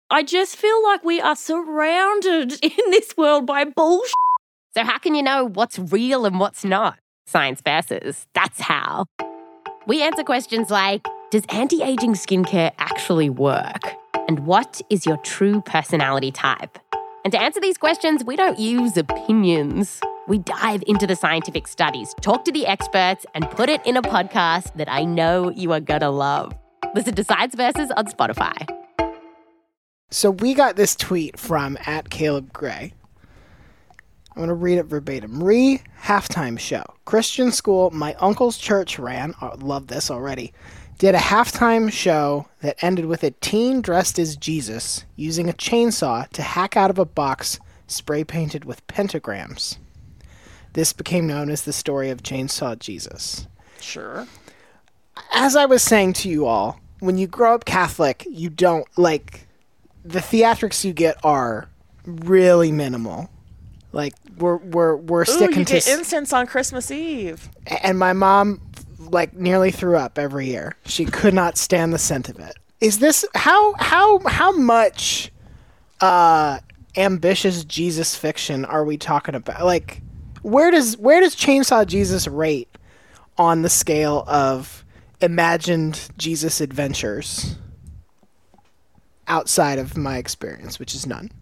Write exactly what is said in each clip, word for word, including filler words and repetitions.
I just feel like we are surrounded in this world by bullshit. So how can you know what's real and what's not? Science Versus. That's how. We answer questions like, does anti-aging skincare actually work? And what is your true personality type? And to answer these questions, we don't use opinions. We dive into the scientific studies, talk to the experts, and put it in a podcast that I know you are gonna love. Listen to Science Versus on Spotify. So we got this tweet from at Caleb Gray. I'm going to read it verbatim. Re halftime show. Christian school my uncle's church ran, I love this already, did a halftime show that ended with a teen dressed as Jesus using a chainsaw to hack out of a box spray painted with pentagrams. This became known as the story of Chainsaw Jesus. Sure. As I was saying to you all, when you grow up Catholic, you don't, like, the theatrics you get are really minimal. Like, we're we're we're Ooh, sticking you to... get incense on Christmas Eve. And my mom, like, nearly threw up every year. She could not stand the scent of it. Is this... How how how much uh, ambitious Jesus fiction are we talking about? Like, where does where does Chainsaw Jesus rate on the scale of imagined Jesus adventures outside of my experience, which is none?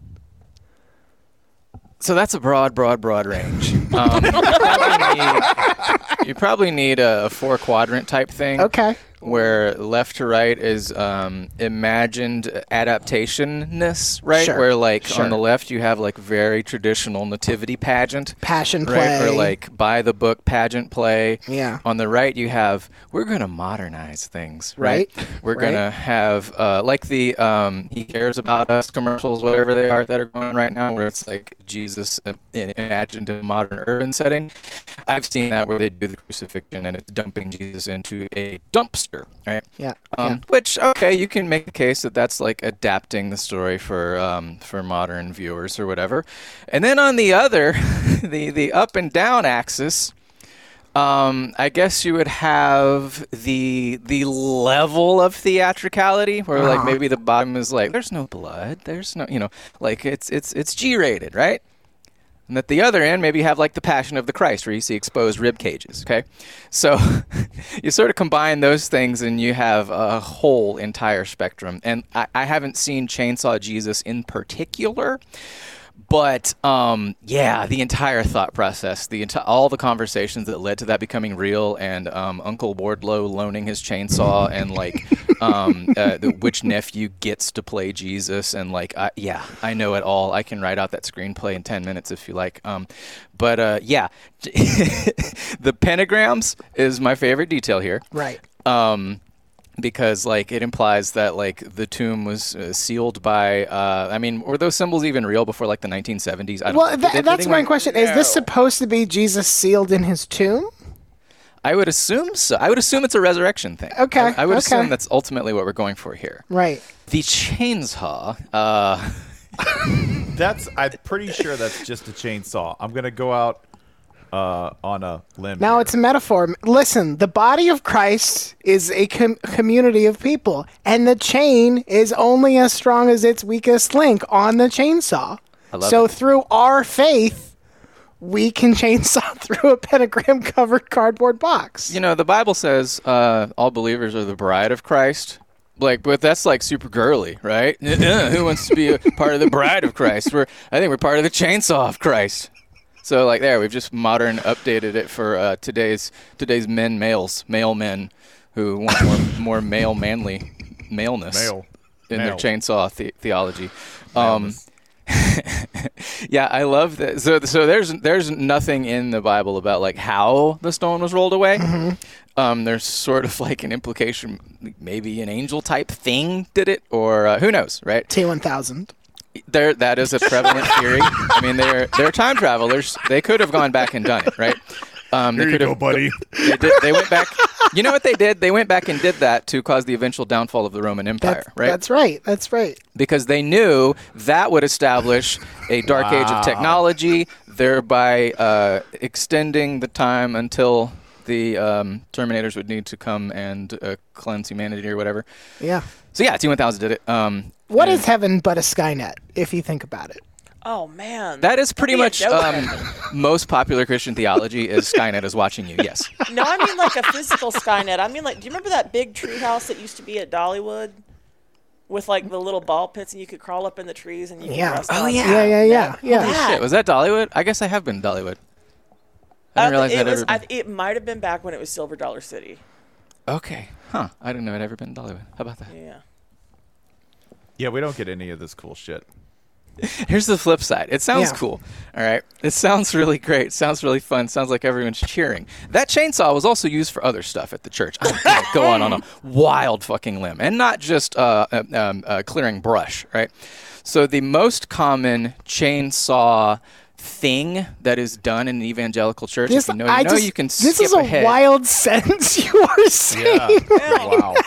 So that's a broad, broad, broad range. Um, you, probably need, you probably need a, a four-quadrant type thing. Okay. Where left to right is um, imagined adaptation-ness, right? Sure. Where, like, Sure. on the left you have, like, very traditional nativity pageant. Passion play. Right? Or, like, by-the-book pageant play. Yeah. On the right you have, we're going to modernize things, right? Right. We're Right. going to have, uh, like the um, He Cares About Us commercials, whatever they are that are going on right now, where it's, like, Jesus uh, imagined in a modern urban setting. I've seen that where they do the crucifixion and it's dumping Jesus into a dumpster, right? Yeah. Um, yeah. Which, okay, you can make the case that that's like adapting the story for um, for modern viewers or whatever. And then on the other, the, the up and down axis, um, I guess you would have the the level of theatricality where Uh-huh. like maybe the bottom is like, there's no blood, there's no, you know, like it's it's it's G-rated, right? And at the other end, maybe you have like the Passion of the Christ, where you see exposed rib cages, okay? So you sort of combine those things and you have a whole entire spectrum. And I, I haven't seen Chainsaw Jesus in particular, but um, yeah, the entire thought process, the enti- all the conversations that led to that becoming real, and um, Uncle Wardlow loaning his chainsaw, and like um, uh, the, which nephew gets to play Jesus, and like I, yeah, I know it all. I can write out that screenplay in ten minutes if you like. Um, but uh, yeah, the pentagrams is my favorite detail here. Right. Um, because like it implies that like the tomb was uh, sealed by uh, I mean, were those symbols even real before like the nineteen seventies? I don't Well, know. tha- Did- did that's they- my question. Is this supposed to be Jesus sealed in his tomb? I would assume so. I would assume it's a resurrection thing. Okay, I, I would okay. assume that's ultimately what we're going for here. Right. The chainsaw. Uh, That's. I'm pretty sure that's just a chainsaw. I'm gonna go out uh, on a limb. Now here. it's a metaphor. Listen, the body of Christ is a com- community of people, and the chain is only as strong as its weakest link on the chainsaw. I love so it. through our faith, we can chainsaw through a pentagram-covered cardboard box. You know, the Bible says uh, all believers are the bride of Christ. Like, but that's like super girly, right? Uh, Who wants to be a part of the bride of Christ? We're, I think we're part of the chainsaw of Christ. So, like, there, we've just modern updated it for uh, today's today's men, males, male men who want more more male manly maleness Male. in Male. their chainsaw the- theology. Um, yeah, I love that. So, so there's there's nothing in the Bible about like how the stone was rolled away. Mm-hmm. Um, there's sort of like an implication, maybe an angel type thing did it, or uh, who knows, right? T one thousand. There, that is a prevalent theory. I mean, they're they're time travelers. They could have gone back and done it, right? Um, Here they you could go, have, buddy. They, did, they went back. You know what they did? They went back and did that to cause the eventual downfall of the Roman Empire, That's, right? That's right. That's right. Because they knew that would establish a dark age Wow. of technology, thereby uh, extending the time until the um, Terminators would need to come and uh, cleanse humanity or whatever. Yeah. So yeah, T one thousand did it. Um, What Yeah. is heaven but a Skynet, if you think about it? Oh man, That is pretty That'd be a much dope um, heaven. most popular Christian theology is Skynet is watching you. Yes. No, I mean like a physical Skynet. I mean like, do you remember that big tree house that used to be at Dollywood? With like the little ball pits and you could crawl up in the trees and you could Yeah. rest Oh, on yeah. them. Yeah, yeah, yeah. yeah. That. Shit, was that Dollywood? I guess I have been Dollywood. I didn't Uh, realize it that was. ever I, been. it might have been back when it was Silver Dollar City. Okay. Huh. I didn't know it ever been Dollywood. How about that? Yeah. Yeah, we don't get any of this cool shit. Here's the flip side. It sounds Yeah. cool. All right. It sounds really great. Sounds really fun. Sounds like everyone's cheering. That chainsaw was also used for other stuff at the church. I'm gonna go on on a wild fucking limb, and not just uh, uh, um, uh, clearing brush. Right. So the most common chainsaw thing that is done in an evangelical church, This, if you know, you I know, just, you can this skip is a ahead. wild sentence you are saying. Yeah. Wow.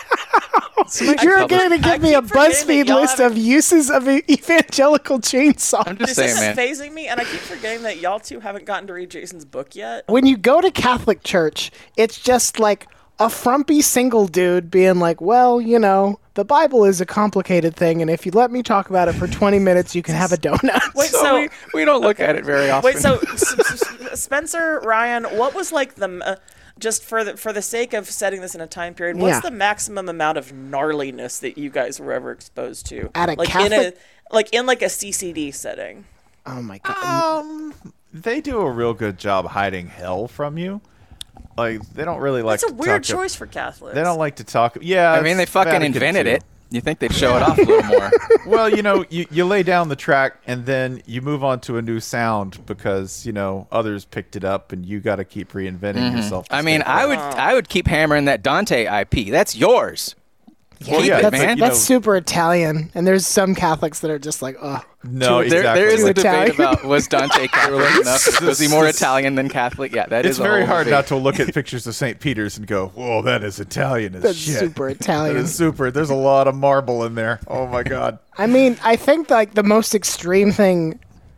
You're published- going to I give me a keep forgetting that BuzzFeed y'all list haven't- of uses of an evangelical chainsaw. I'm just This saying, is man. phasing me, and I keep forgetting that y'all two haven't gotten to read Jason's book yet. When you go to Catholic church, it's just like a frumpy single dude being like, well, you know, the Bible is a complicated thing, and if you let me talk about it for twenty minutes, you can have a donut. Wait, So, so we, we don't look at it very often. wait, so S- S- Spencer, Ryan, what was like the uh, just for the for the sake of setting this in a time period? What's Yeah. the maximum amount of gnarliness that you guys were ever exposed to? At a like Catholic- in a like in like a C C D setting. Oh, my God. Um, they do a real good job hiding hell from you. Like they don't really like. That's a to weird talk to- choice for Catholics. They don't like to talk. Yeah, I mean, they it's fucking Vatican invented too. it. You think they'd show it off a little more? Well, you know, you, you lay down the track and then you move on to a new sound because you know others picked it up and you got to keep reinventing yourself. to I stay mean, I fresh. would I would keep hammering that Dante I P. That's yours. Well, Keep yeah, it, that's man. you that's know- super Italian, and there's some Catholics that are just like, oh, No, There, exactly. there is a Like- debate Italian. about was Dante Catholic enough? Was he more This- Italian than Catholic? Yeah, that is It's a very whole hard debate. not to look at pictures of Saint Peter's and go, "Whoa, that is Italian as that's shit." super That Italian. is super. There's a lot of marble in there. Oh my god. I mean, I think like the most extreme thing,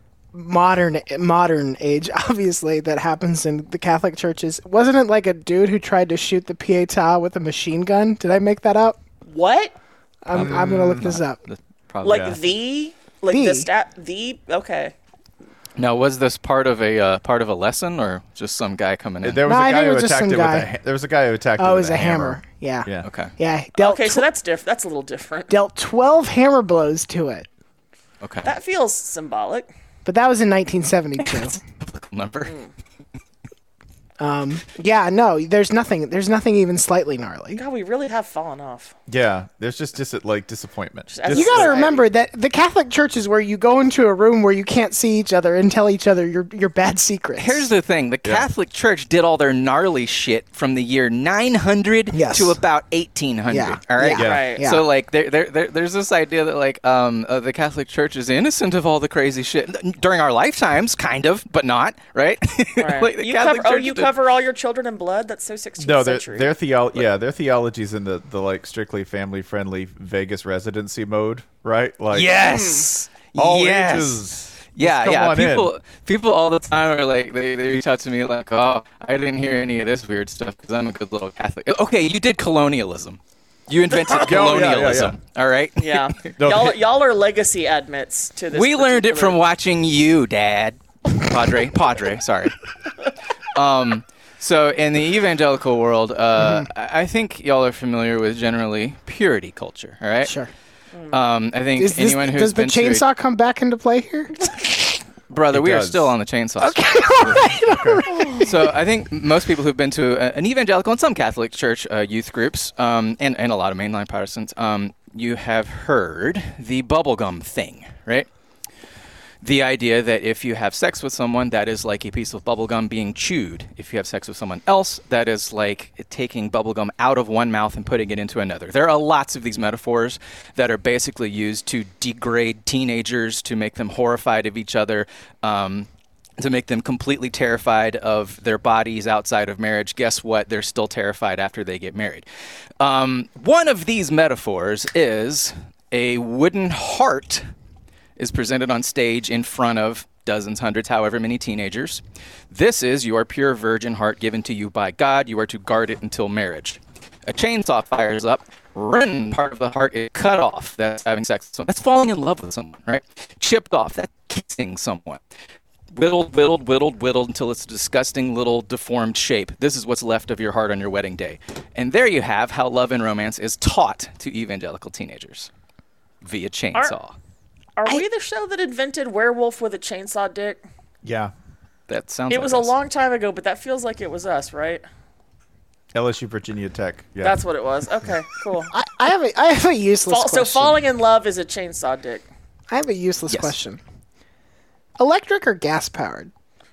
modern modern age, obviously, that happens in the Catholic churches, wasn't it like a dude who tried to shoot the Pietà with a machine gun? Did I make that up? what? I'm I'm gonna look this up. Probably. Like Yeah. the like The. the stat the okay. Now, was this part of a uh, part of a lesson or just some guy coming in? There was No, I a think guy it who was just attacked some it with guy. a. ha- There was a guy who attacked it Oh, it with was a hammer. Yeah. Yeah. Okay. Yeah. Dealt Okay, so tw- that's diff that's a little different. dealt twelve hammer blows to it, Okay. That feels symbolic. but that was in nineteen seventy-two. number. um. Yeah. No. There's nothing. There's nothing even slightly gnarly. God, we really have fallen off. Yeah. There's just dis- like disappointment. Just as Dis- You got to Society. remember that the Catholic Church is where you go into a room where you can't see each other and tell each other your your bad secrets. Here's the thing: the Catholic Church did all their gnarly shit from the year nine hundred Yes. to about eighteen hundred. Yeah. All right. Yeah. Right. Yeah. So like there, there, there, there's this idea that like um uh, the Catholic Church is innocent of all the crazy shit N- during our lifetimes, kind of, but not, right? Right. Like, the you Catholic cover, oh, Church you did- cover all your children in blood? That's so sixteenth No, their century. their theology, yeah, their theology's in the, the like strictly family friendly Vegas residency mode, right? Like Yes. all yes. ages. Yeah, come yeah. on in. People, people all the time are like, they, they reach out to me like, oh, I didn't hear any of this weird stuff because I'm a good little Catholic. Okay, you did colonialism. You invented yeah, yeah, colonialism. All right. yeah. No, y'all, they- y'all are legacy admits to this. We learned it particular- from watching you, Dad. Padre, Padre. Sorry. Um. So in the evangelical world, uh, I I think y'all are familiar with generally purity culture. All right. Sure. Um. I think Is this, anyone who's does the been to a- chainsaw come back into play here? Brother, It we are does. still on the chainsaw. Okay, So I think most people who've been to a, an evangelical and some Catholic church uh, youth groups, um, and, and a lot of mainline Protestants, um, you have heard the bubblegum thing, right? The idea that if you have sex with someone, that is like a piece of bubblegum being chewed. If you have sex with someone else, that is like taking bubblegum out of one mouth and putting it into another. There are lots of these metaphors that are basically used to degrade teenagers, to make them horrified of each other, um, to make them completely terrified of their bodies outside of marriage. Guess what? They're still terrified after they get married. Um, one of these metaphors is a wooden heart is presented on stage in front of dozens, hundreds, however many teenagers. This is your pure virgin heart given to you by God. You are to guard it until marriage. A chainsaw fires up. Run, part of the heart is cut off. That's having sex with someone. That's falling in love with someone, right? Chipped off. That's kissing someone. Whittled, whittled, whittled, whittled until it's a disgusting little deformed shape. This is what's left of your heart on your wedding day. And there you have how love and romance is taught to evangelical teenagers via chainsaw. Are, are we the show that invented werewolf with a chainsaw dick? Yeah. That sounds It like was us. a long time ago, but that feels like it was us, right? L S U Virginia Tech. Yeah. That's what it was. Okay, cool. I, I have a I have a useless Fall, so question. falling in love is a chainsaw dick. I have a useless Yes. question. Electric or gas powered?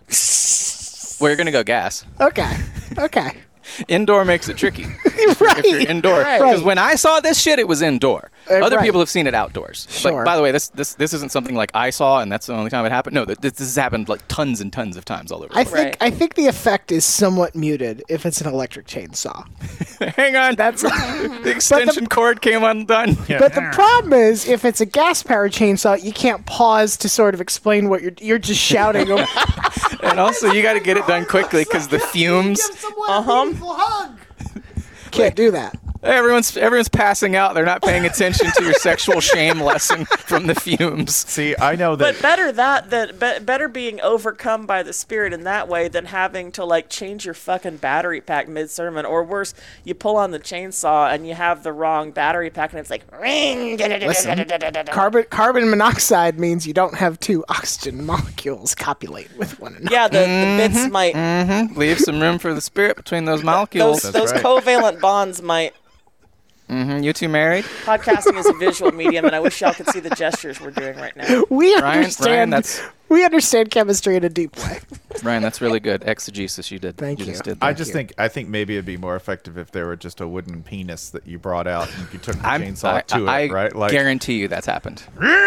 We're going to go gas. Okay. Okay. Indoor makes it tricky. Right. If you're indoor. Right. Because when I saw this shit, it was indoor. Uh, Other right. people have seen it outdoors. Sure. But by the way, this, this this isn't something like I saw and that's the only time it happened. No, this, this has happened like tons and tons of times all over the I world. think Right. I think the effect is somewhat muted if it's an electric chainsaw. Hang on. That's the extension cord came undone. But the problem is, if it's a gas-powered chainsaw, you can't pause to sort of explain what you're. You're just shouting. over- And also, you got to get it done quickly because the fumes. Uh-huh. Can't do that. Everyone's everyone's passing out. They're not paying attention to your sexual shame lesson from the fumes. See, I know that. But better that that be, better being overcome by the Spirit in that way than having to like change your fucking battery pack mid sermon, or worse, you pull on the chainsaw and you have the wrong battery pack and it's like ring. Listen, carbon carbon monoxide means you don't have two oxygen molecules copulate with one another. Yeah, the, the bits might Mm-hmm. Leave some room for the spirit between those molecules. those That's those right. covalent bonds might. Mm-hmm. You two married? Podcasting is a visual medium, and I wish y'all could see the gestures we're doing right now. We Ryan, understand. Ryan, that's we understand chemistry in a deep way. Ryan. That's really good exegesis you did. Thank you. you. Just did I that. just think I think maybe it'd be more effective if there were just a wooden penis that you brought out and you took the I'm- chainsaw I, to I, it, right? Like guarantee you that's happened.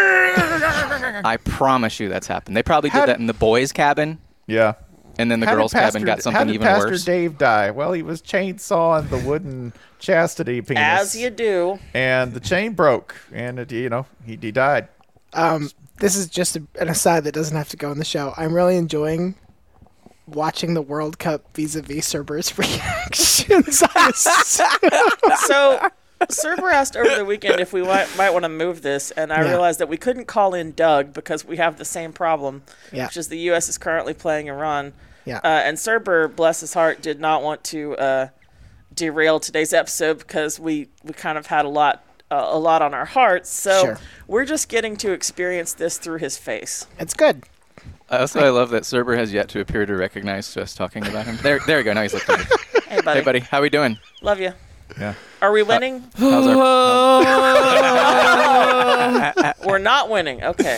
I promise you that's happened. They probably did How that did- in the boys' cabin, yeah. and then the How did girls' cabin Pastor- got how something did even Pastor worse. Dave die? Well, he was chainsawing the wooden chastity penis, As you do. and the chain broke, and it, you know he, he died. Um, this is just a, an aside that doesn't have to go in the show. I'm really enjoying watching the World Cup vis-a-vis Cerberus reactions. I was- So, Cerber asked over the weekend if we might, might want to move this, and I Yeah. realized that we couldn't call in Doug because we have the same problem, Yeah. which is the U S is currently playing Iran. Yeah. Uh, and Cerber, bless his heart, did not want to uh, derail today's episode because we, we kind of had a lot uh, a lot on our hearts. So Sure. we're just getting to experience this through his face. it's good. Also, I love that Cerber has yet to appear to recognize us talking about him. There, there we go. Now he's looking. Hey, buddy. Hey, buddy, how we doing? Love you. Yeah. Are we winning? How's our? We're not winning. Okay.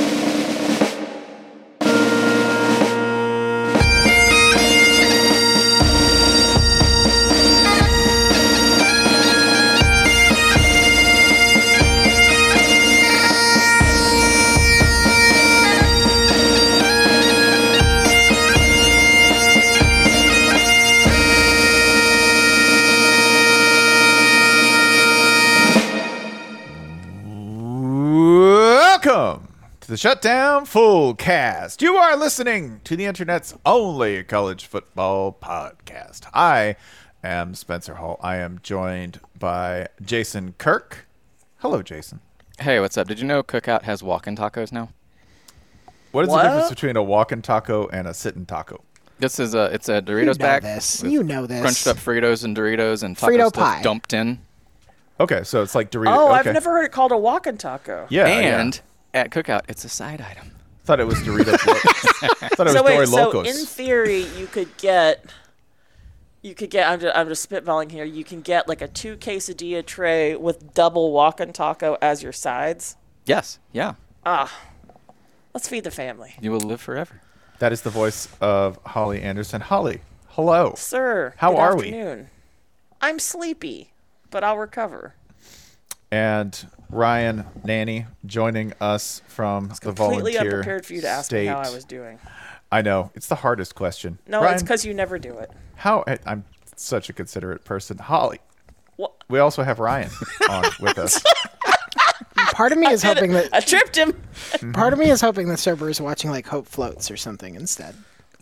Welcome to the Shutdown Full Cast. You are listening to the internet's only college football podcast. I am Spencer Hall. I am joined by Jason Kirk. Hello, Jason. Hey, what's up? Did you know Cookout has walk-in tacos now? What is What? the difference between a walking taco and a sitting taco? This is a it's a You Doritos know bag. this. with You know this. Crunched up Fritos and Doritos and taco Frito stuff pie. dumped in. Okay, so it's like Doritos. Oh, okay. I've never heard it called a walking taco. Yeah, and yeah. at Cookout, it's a side item. Thought it was Doritos. Lo- thought it was So wait, Dory so Locos. in theory, you could get, you could get. I'm just, I'm just spitballing here. You can get like a two quesadilla tray with double walking taco as your sides. Yes, yeah. Ah, let's feed the family, You will live forever. That is the voice of Holly Anderson. Holly, hello. sir. How good are we? afternoon. I'm sleepy, but I'll recover. And Ryan Nanny joining us from the Completely volunteer unprepared for you to ask state. me how I was doing. I know it's the hardest question. No, Ryan, it's because you never do it. how I- I'm such a considerate person. Holly, What? we also have Ryan on with us. Part of me is hoping that I tripped him. part of me is hoping that Cerber is watching like Hope Floats or something instead.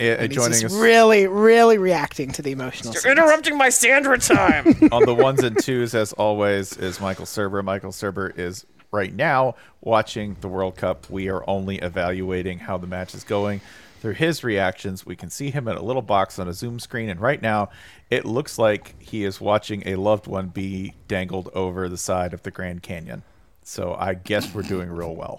uh, And he's joining just us really, really reacting to the emotional You're scenes. interrupting my Sandra time. on the ones and twos, as always, is Michael Serber. Michael Serber is right now watching the World Cup. We are only evaluating how the match is going through his reactions. We can see him in a little box on a Zoom screen, and right now it looks like he is watching a loved one be dangled over the side of the Grand Canyon. So I guess we're doing real well.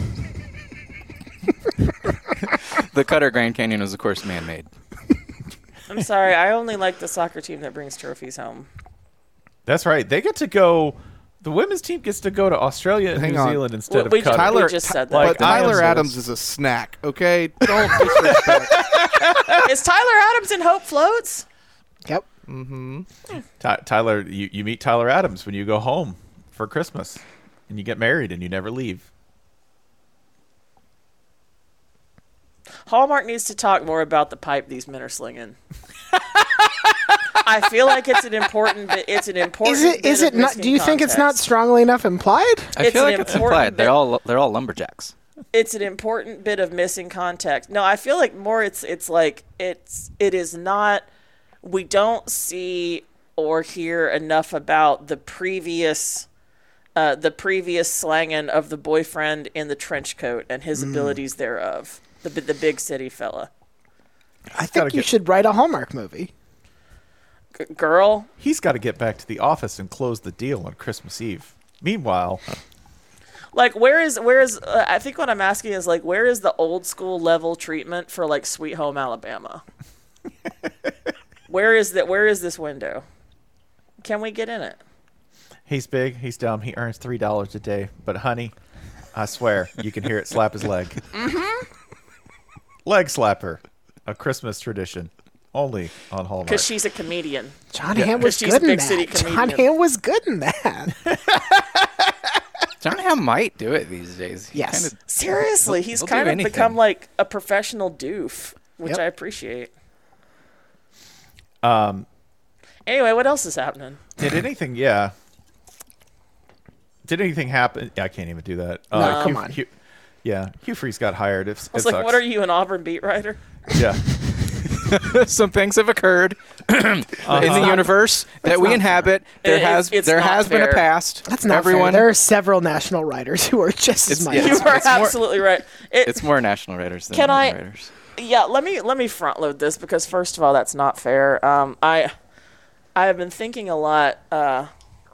The Cutter Grand Canyon is, of course, man-made. I'm sorry, I only like the soccer team that brings trophies home. That's right. They get to go. The women's team gets to go to Australia and Hang New on. Zealand instead Well, of we Qatar. just- Tyler just Ty- said that. Like, but I am Tyler so- Adams is a snack, okay? Don't disrespect. Is Tyler Adams in Hope Floats? Yep. Ty- Tyler, you, you meet Tyler Adams when you go home for Christmas, and you get married, and you never leave. Hallmark needs to talk more about the pipe these men are slinging. I feel like it's an important bit. It's an important. Is it? bit Is of it not? missing Do you think it's not context. strongly enough implied? I It's feel an like it's important implied. They're bit- all they're all lumberjacks. It's an important bit of missing context. No, I feel like more. It's it's like it's it is not. We don't see or hear enough about the previous. Uh, the previous slanging of the boyfriend in the trench coat and his abilities thereof. The the big city fella. I gotta think you get- should write a Hallmark movie. G- girl, He's got to get back to the office and close the deal on Christmas Eve. Meanwhile, like where is where is uh, I think what I'm asking is like where is the old school level treatment for like Sweet Home Alabama? Where is that? Where is this window? Can we get in it? he's big, he's dumb, he earns three dollars a day. But honey, I swear, you can hear it slap his leg. Mm-hmm. Leg slapper, a Christmas tradition, only on Hallmark. Because she's a comedian. John Hamm was she's a good in big city that. John comedian. Hamm was good in that. John Hamm might do it these days. He Yes. kinda- Seriously, He'll- he's he'll do kind of anything. become like a professional doof, which Yep. I appreciate. Um, Anyway, what else is happening? did anything? Yeah. Did anything happen? Yeah, I can't even do that. Uh, No, come Hugh- on. Hugh- yeah, Hugh Freeze got hired. It's, I was it like, sucks. what are you, an Auburn beat writer? Yeah. Some things have occurred in the universe that we not inhabit. There It- has it's there not has been a fair. past. That's not Everyone. fair. There are several national writers who are just as It's- much. yeah. You It's- are it's more- absolutely right. It, It's more national writers than Can I- Auburn writers. yeah, let me let me front load this because first of all, that's not fair. Um, I I have been thinking a lot. Uh,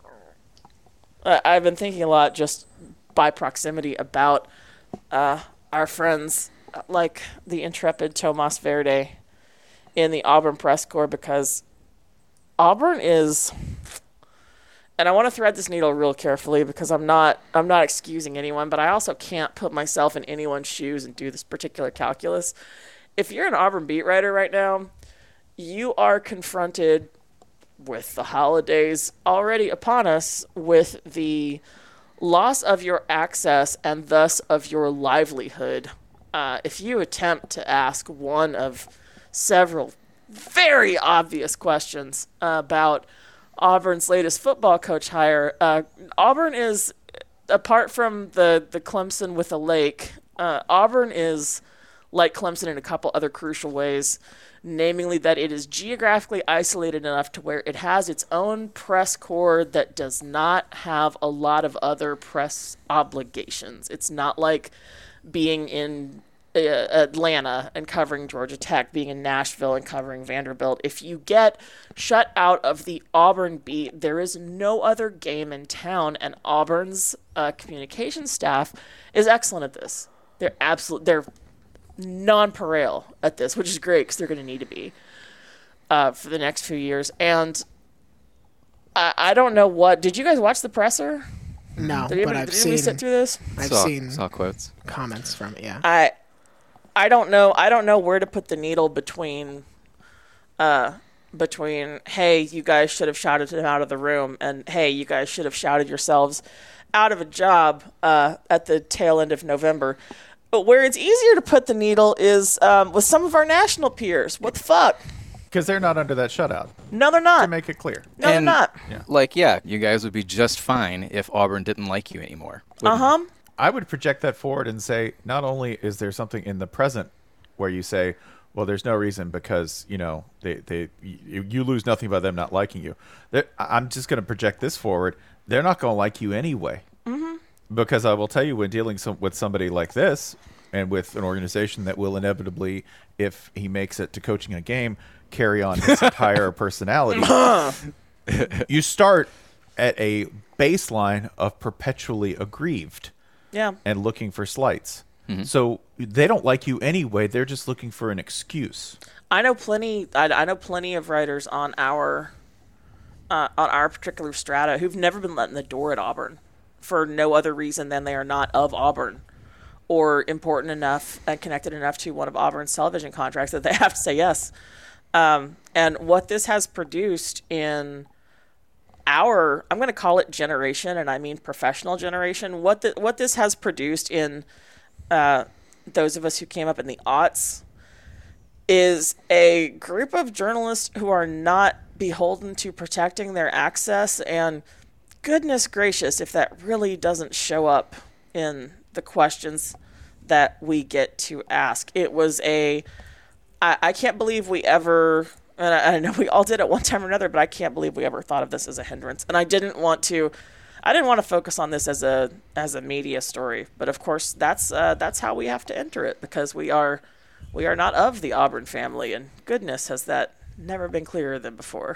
I- I've been thinking a lot just by proximity about uh, our friends uh, like the intrepid Tomas Verde in the Auburn press corps because Auburn is. And I want to thread this needle real carefully because I'm not I'm not excusing anyone, but I also can't put myself in anyone's shoes and do this particular calculus. If you're an Auburn beat writer right now, you are confronted with the holidays already upon us with the loss of your access and thus of your livelihood. Uh, if you attempt to ask one of several very obvious questions about Auburn's latest football coach hire. Uh, Auburn is, apart from the, the Clemson with a lake, uh, Auburn is like Clemson in a couple other crucial ways, namely that it is geographically isolated enough to where it has its own press corps that does not have a lot of other press obligations. It's not like being in uh, Atlanta and covering Georgia Tech, being in Nashville and covering Vanderbilt. If you get shut out of the Auburn beat, there is no other game in town, and Auburn's uh, communication staff is excellent at this. They're absolute. They're nonpareil at this, which is great because they're going to need to be uh, for the next few years. And I, I don't know what. Did you guys watch the presser? No, Did anybody, but I've did anybody seen sit through this? I've saw, seen saw quotes. comments from it. Yeah. I I don't know. I don't know where to put the needle between uh between hey, you guys should have shouted him out of the room and hey, you guys should have shouted yourselves out of a job uh, at the tail end of November. But where it's easier to put the needle is um, with some of our national peers. What the fuck? Because they're not under that shutout. No, they're To not. make it clear. No, they're And, not. Like, yeah, you guys would be just fine if Auburn didn't like you anymore. Uh huh. I would project that forward and say, not only is there something in the present where you say, well, there's no reason because, you know, they, they you, you lose nothing by them not liking you. They're, I'm just going to project this forward. They're not going to like you anyway. Mm-hmm. Because I will tell you, when dealing some, with somebody like this and with an organization that will inevitably, if he makes it to coaching a game, carry on his entire personality, you start at a baseline of perpetually aggrieved Yeah. and looking for slights. Mm-hmm. So they don't like you anyway. They're just looking for an excuse. I know plenty. I, I know plenty of writers on our uh, on our particular strata who've never been let in the door at Auburn for no other reason than they are not of Auburn or important enough and connected enough to one of Auburn's television contracts that they have to say yes. Um, and what this has produced in our, I'm going to call it generation, and I mean professional generation, what the, what this has produced in uh, those of us who came up in the aughts is a group of journalists who are not beholden to protecting their access. And goodness gracious, if that really doesn't show up in the questions that we get to ask. It was a, I, I can't believe we ever, and I, I know we all did at one time or another, but I can't believe we ever thought of this as a hindrance. And I didn't want to, I didn't want to focus on this as a as a media story. But of course, that's uh, that's how we have to enter it, because we are we are not of the Auburn family, and goodness, has that never been clearer than before.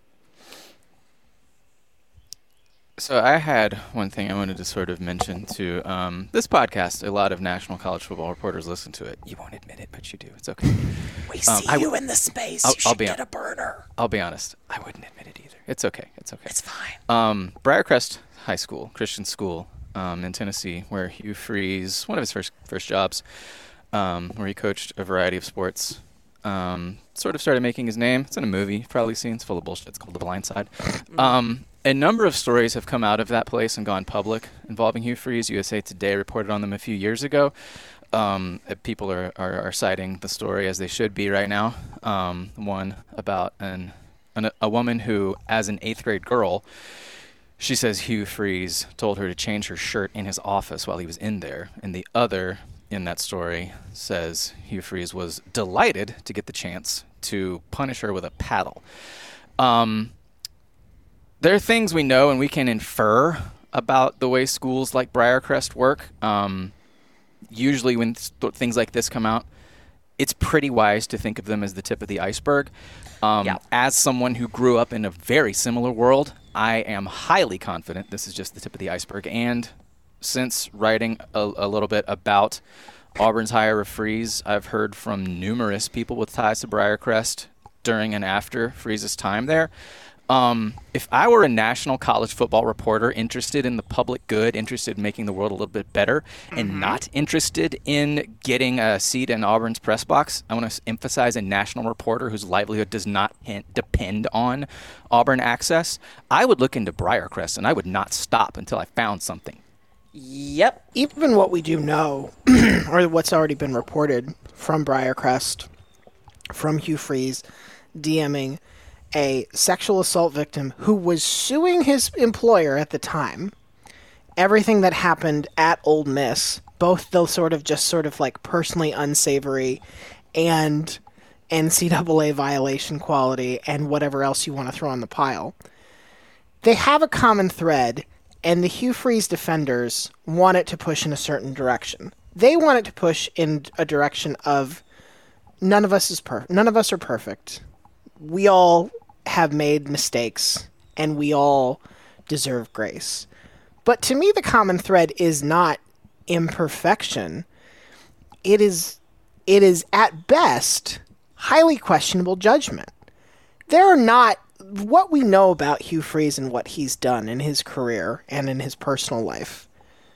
So I had one thing I wanted to sort of mention to um, this podcast. A lot of national college football reporters listen to it. You won't admit it, but you do. It's okay. We Um, see I you w- in the space. I'll- you should I'll be get hon- a burner. I'll be honest. I wouldn't admit it either. It's okay. It's okay. It's fine. Um, Briarcrest High School, Christian school um, in Tennessee, where Hugh Freeze, one of his first first jobs, um, where he coached a variety of sports, um, sort of started making his name. It's in a movie you've probably seen. It's full of bullshit. It's called The Blind Side. Um, a number of stories have come out of that place and gone public involving Hugh Freeze. U S A Today reported on them a few years ago. Um, uh, people are, are, are citing the story, as they should be right now. Um, one about an, an a woman who, as an eighth grade girl, she says Hugh Freeze told her to change her shirt in his office while he was in there. And the other in that story says Hugh Freeze was delighted to get the chance to punish her with a paddle. Um, there are things we know and we can infer about the way schools like Briarcrest work. Um, usually when th- things like this come out, it's pretty wise to think of them as the tip of the iceberg. Um, Yeah. As someone who grew up in a very similar world, I am highly confident this is just the tip of the iceberg. And since writing a, a little bit about Auburn's hire of Freeze, I've heard from numerous people with ties to Briarcrest during and after Freeze's time there. Um, if I were a national college football reporter interested in the public good, interested in making the world a little bit better, and not interested in getting a seat in Auburn's press box, I want to emphasize a national reporter whose livelihood does not hin- depend on Auburn access, I would look into Briarcrest, and I would not stop until I found something. Yep. Even what we do know, or what's already been reported from Briarcrest, from Hugh Freeze, DMing a sexual assault victim who was suing his employer at the time, everything that happened at Ole Miss, both those sort of just sort of like personally unsavory and N C double A violation quality and whatever else you want to throw on the pile, they have a common thread, and the Hugh Freeze defenders want it to push in a certain direction. They want it to push in a direction of none of us is per- none of us are perfect. We all have made mistakes, and we all deserve grace. But to me, the common thread is not imperfection. It is, it is at best highly questionable judgment. There are not, what we know about Hugh Freeze and what he's done in his career and in his personal life,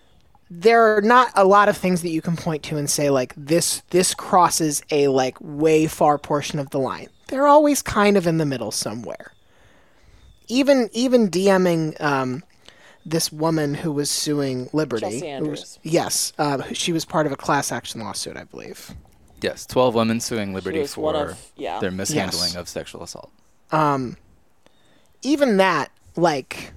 there are not a lot of things that you can point to and say, like, this this crosses a, like, way far portion of the line. They're always kind of in the middle somewhere. Even even DMing um, this woman who was suing Liberty. Chelsea who Andrews. was- yes, uh, she was part of a class action lawsuit, I believe. Yes, twelve women suing Liberty was one for of- yeah. their mishandling Yes. of sexual assault. Even that, like,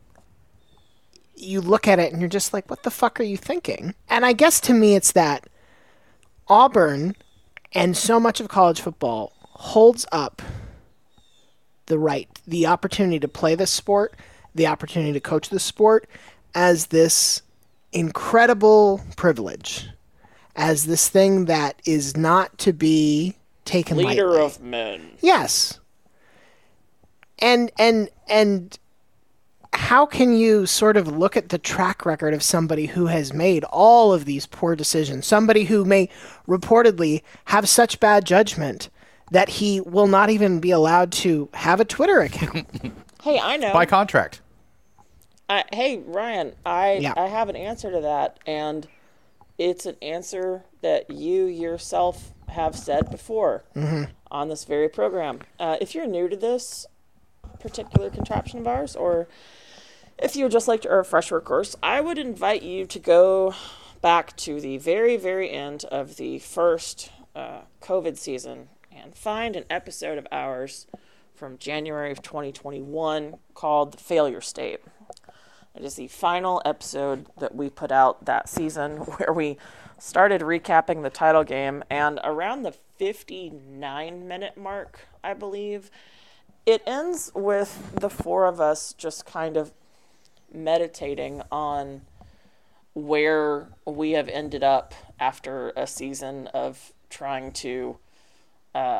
you look at it and you're just like, what the fuck are you thinking? And I guess to me it's that Auburn And so much of college football holds up the right, the opportunity to play this sport, the opportunity to coach the sport as this incredible privilege, as this thing that is not to be taken lightly. Leader of men. Yes. And and and how can you sort of look at the track record of somebody who has made all of these poor decisions, somebody who may reportedly have such bad judgment that he will not even be allowed to have a Twitter account? Hey, I know. By contract. I, hey, Ryan, I Yeah. I have an answer to that, and it's an answer that you yourself have said before on this very program. Uh, if you're new to this particular contraption of ours, or if you would just like a refresher course, I would invite you to go back to the very, very end of the first uh, COVID season and find an episode of ours from January of twenty twenty-one called The Failure State. It is the final episode that we put out that season, where we started recapping the title game, and around the fifty-nine minute mark, I believe, it ends with the four of us just kind of meditating on where we have ended up after a season of trying to uh,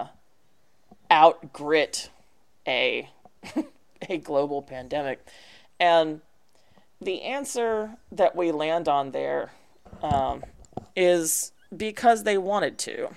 out-grit a, a global pandemic. And the answer that we land on there um, is because they wanted to.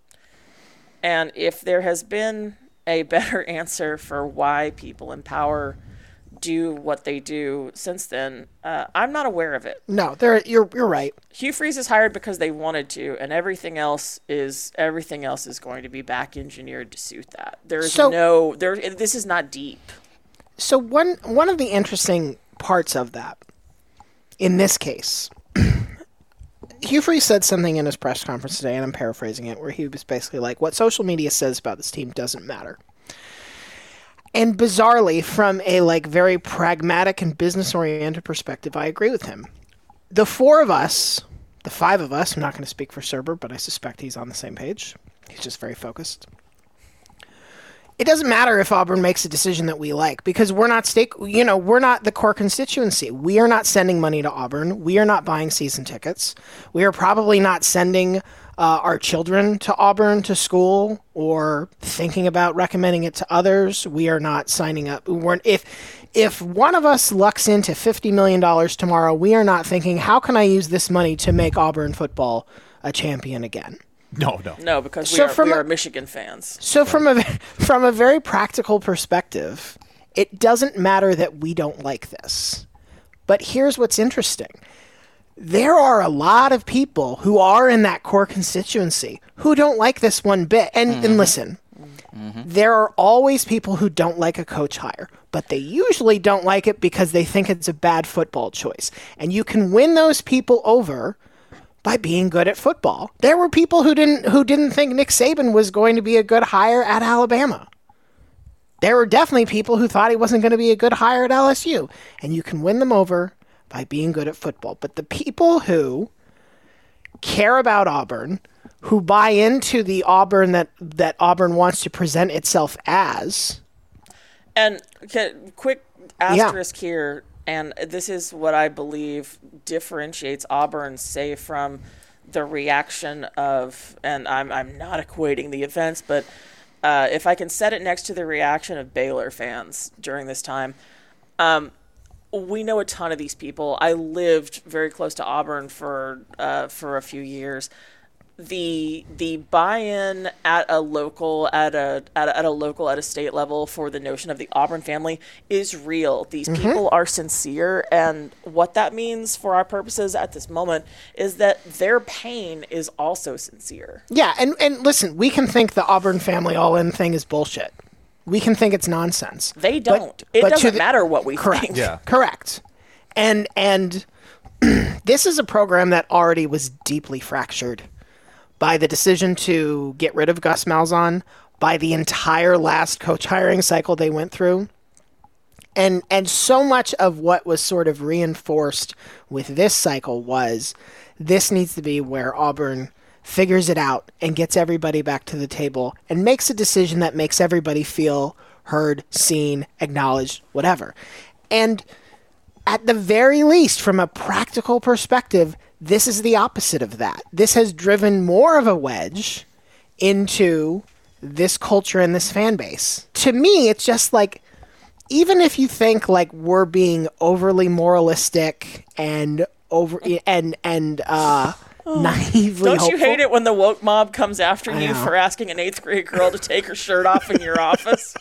And if there has been a better answer for why people in power do what they do since then, uh, I'm not aware of it. No, there you're you're right. Hugh Freeze is hired because they wanted to, and everything else is everything else is going to be back engineered to suit that. There is So- no there. This is not deep. So one one of the interesting parts of that, in this case, Hugh Freeze said something in his press conference today, and I'm paraphrasing it, where he was basically like, what social media says about this team doesn't matter. And bizarrely, from a like very pragmatic and business-oriented perspective, I agree with him. The four of us, the five of us, I'm not going to speak for Cerber, but I suspect he's on the same page. He's just very focused. It doesn't matter if Auburn makes a decision that we like, because we're not stake, you know, we're not the core constituency. We are not sending money to Auburn. We are not buying season tickets. We are probably not sending uh, our children to Auburn to school or thinking about recommending it to others. We are not signing up. We're, if if one of us lucks into fifty million dollars tomorrow, we are not thinking, how can I use this money to make Auburn football a champion again? No, no. No, because we So are from we a- are Michigan fans. So from a from a very practical perspective, it doesn't matter that we don't like this. But here's what's interesting. There are a lot of people who are in that core constituency who don't like this one bit. And, and listen, there are always people who don't like a coach hire, but they usually don't like it because they think it's a bad football choice. And you can win those people over by being good at football. There were people who didn't who didn't think Nick Saban was going to be a good hire at Alabama. There were definitely people who thought he wasn't going to be a good hire at L S U. And you can win them over by being good at football. But the people who care about Auburn, who buy into the Auburn that, that Auburn wants to present itself as. And okay, quick asterisk here, and this is what I believe differentiates Auburn, say, from the reaction of, and I'm I'm not equating the events, but uh, if I can set it next to the reaction of Baylor fans during this time, um, we know a ton of these people. I lived very close to Auburn for uh, for a few years. The the buy-in at a local at a, at a at a local at a state level for the notion of the Auburn family is real. These people are sincere, and what that means for our purposes at this moment is that their pain is also sincere. Yeah, and, and listen, we can think the Auburn family all-in thing is bullshit. We can think it's nonsense. They But- don't. it but to doesn't the- matter what we Correct. think. Yeah. Correct. And and this is a program that already was deeply fractured by the decision to get rid of Gus Malzahn, by the entire last coach hiring cycle they went through. And and so much of what was sort of reinforced with this cycle was this needs to be where Auburn figures it out and gets everybody back to the table and makes a decision that makes everybody feel heard, seen, acknowledged, whatever. And at the very least, from a practical perspective, this is the opposite of that. This has driven more of a wedge into this culture and this fan base. To me, it's just like, even if you think like we're being overly moralistic and over and and uh, naively Don't you hopeful, hate it when the woke mob comes after I you know. for asking an eighth grade girl to take her shirt off in your office?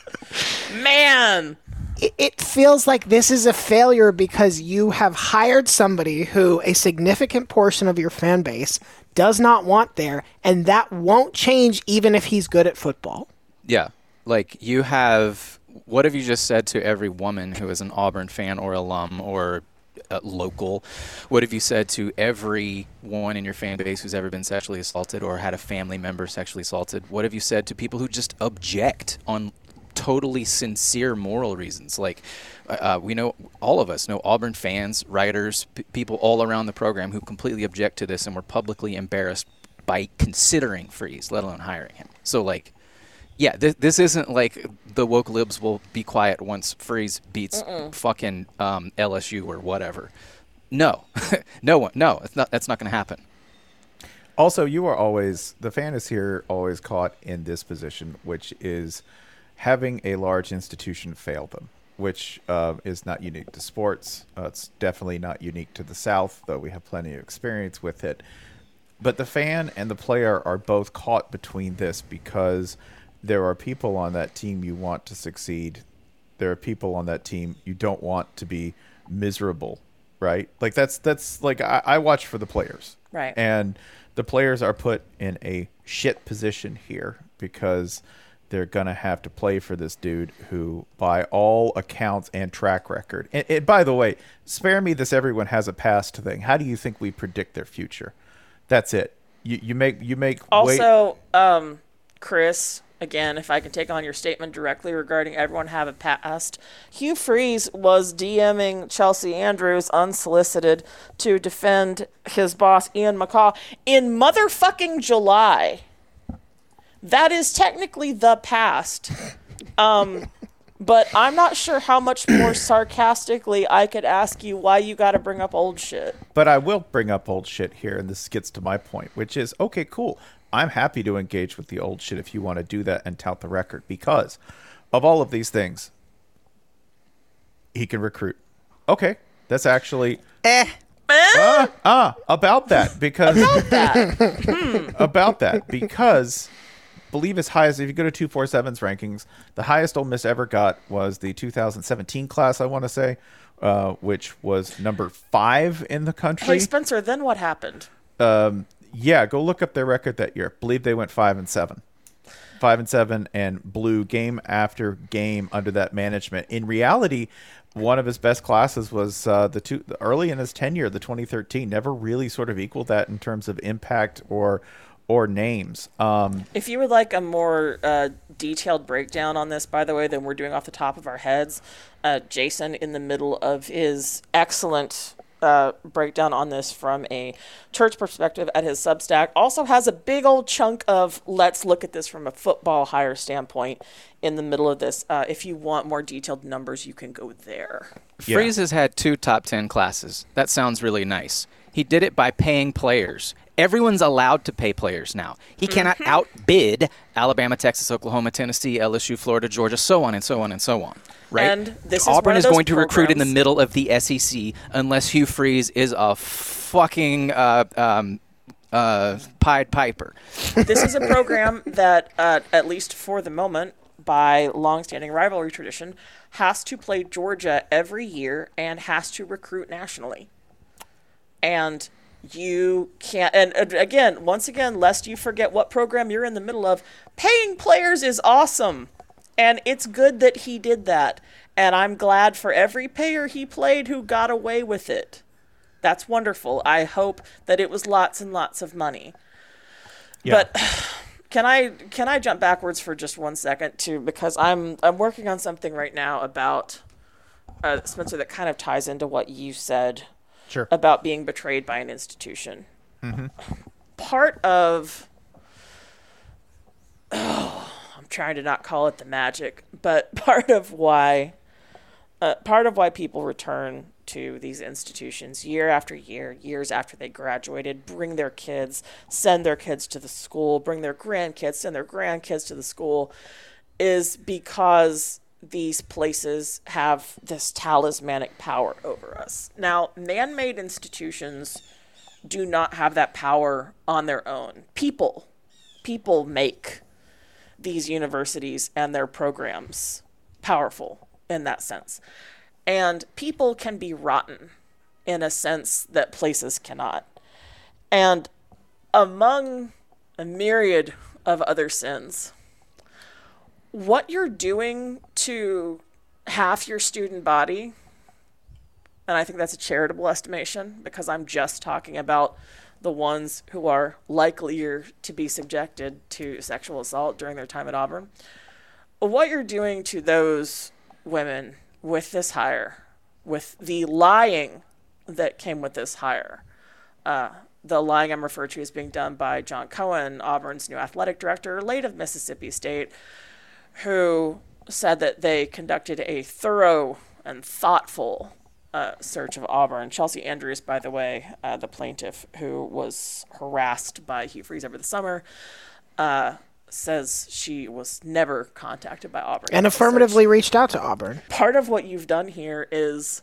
Man. It, it feels like this is a failure because you have hired somebody who a significant portion of your fan base does not want there, and that won't change even if he's good at football. Yeah. Like, you have... What have you just said to every woman who is an Auburn fan or alum or uh, local? What have you said to everyone in your fan base who's ever been sexually assaulted or had a family member sexually assaulted? What have you said to people who just object on totally sincere moral reasons? Like, uh, we know, all of us know Auburn fans, writers, p- people all around the program who completely object to this and were publicly embarrassed by considering Freeze, let alone hiring him. So, like, yeah, this, this isn't like the woke libs will be quiet once Freeze beats Mm-mm. fucking um, L S U or whatever. No, no one, no, it's not. That's not going to happen. Also, you are always, the fan is here always caught in this position, which is having a large institution fail them, which uh, is not unique to sports. Uh, it's definitely not unique to the South, though we have plenty of experience with it. But the fan and the player are both caught between this because there are people on that team you want to succeed. There are people on that team you don't want to be miserable, right? Like that's that's like I, I watch for the players, Right. And the players are put in a shit position here because they're gonna have to play for this dude who, by all accounts and track record, and, and by the way, spare me this everyone has a past thing. How do you think we predict their future? That's it. You you make you make Also, um, Chris. Again, if I can take on your statement directly regarding everyone have a past, Hugh Freeze was DMing Chelsea Andrews unsolicited to defend his boss Ian McCaw in motherfucking July. That is technically the past. Um, but I'm not sure how much more sarcastically I could ask you why you got to bring up old shit. But I will bring up old shit here, and this gets to my point, which is, okay, cool. I'm happy to engage with the old shit if you want to do that and tout the record, because of all of these things, he can recruit. Okay, that's actually Eh. uh, uh, about that because About that. hmm. about that because believe as high as if you go to two forty-seven's rankings, the highest Ole Miss ever got was the two thousand seventeen class. I want to say, uh, which was number five in the country. Hey, Spencer, then what happened? Um, yeah, go look up their record that year. I believe they went five and seven, five and seven, and blew game after game under that management. In reality, one of his best classes was uh, the two early in his tenure, the twenty thirteen. Never really sort of equaled that in terms of impact or or names. Um, If you would like a more uh, detailed breakdown on this, by the way, than we're doing off the top of our heads, uh, Jason, in the middle of his excellent uh, breakdown on this from a church perspective at his Substack, also has a big old chunk of let's look at this from a football higher standpoint in the middle of this. Uh, if you want more detailed numbers, you can go there. Yeah. Freeze has had two top ten classes. That sounds really nice. He did it by paying players. Everyone's allowed to pay players now. He cannot outbid Alabama, Texas, Oklahoma, Tennessee, L S U, Florida, Georgia, so on and so on and so on. Right? And this is Auburn one of is those going to recruit in the programs- middle of the S E C unless Hugh Freeze is a fucking uh, um, uh, Pied Piper. This is a program that, uh, at least for the moment, by longstanding rivalry tradition, has to play Georgia every year and has to recruit nationally. And you can't, and uh, again, once again, lest you forget what program you're in the middle of, paying players is awesome. And it's good that he did that. And I'm glad for every payer he played who got away with it. That's wonderful. I hope that it was lots and lots of money. Yeah. But can I can I jump backwards for just one second too, because I'm I'm working on something right now about uh, Spencer that kind of ties into what you said Sure. about being betrayed by an institution. Mm-hmm. part of, oh, I'm trying to not call it the magic, but part of why, uh, part of why people return to these institutions year after year, years after they graduated, bring their kids, send their kids to the school, bring their grandkids, send their grandkids to the school, is because these places have this talismanic power over us. Now, man-made institutions do not have that power on their own. People, people make these universities and their programs powerful in that sense. And people can be rotten in a sense that places cannot. And among a myriad of other sins, what you're doing to half your student body, and I think that's a charitable estimation because I'm just talking about the ones who are likelier to be subjected to sexual assault during their time at Auburn, what you're doing to those women with this hire, with the lying that came with this hire. Uh, the lying I'm referred to as being done by John Cohen, Auburn's new athletic director, late of Mississippi State, who said that they conducted a thorough and thoughtful uh, search of Auburn. Chelsea Andrews, by the way, uh, the plaintiff who was harassed by Hugh Freeze over the summer, uh, says she was never contacted by Auburn. And affirmatively reached out to Auburn. Part of what you've done here is,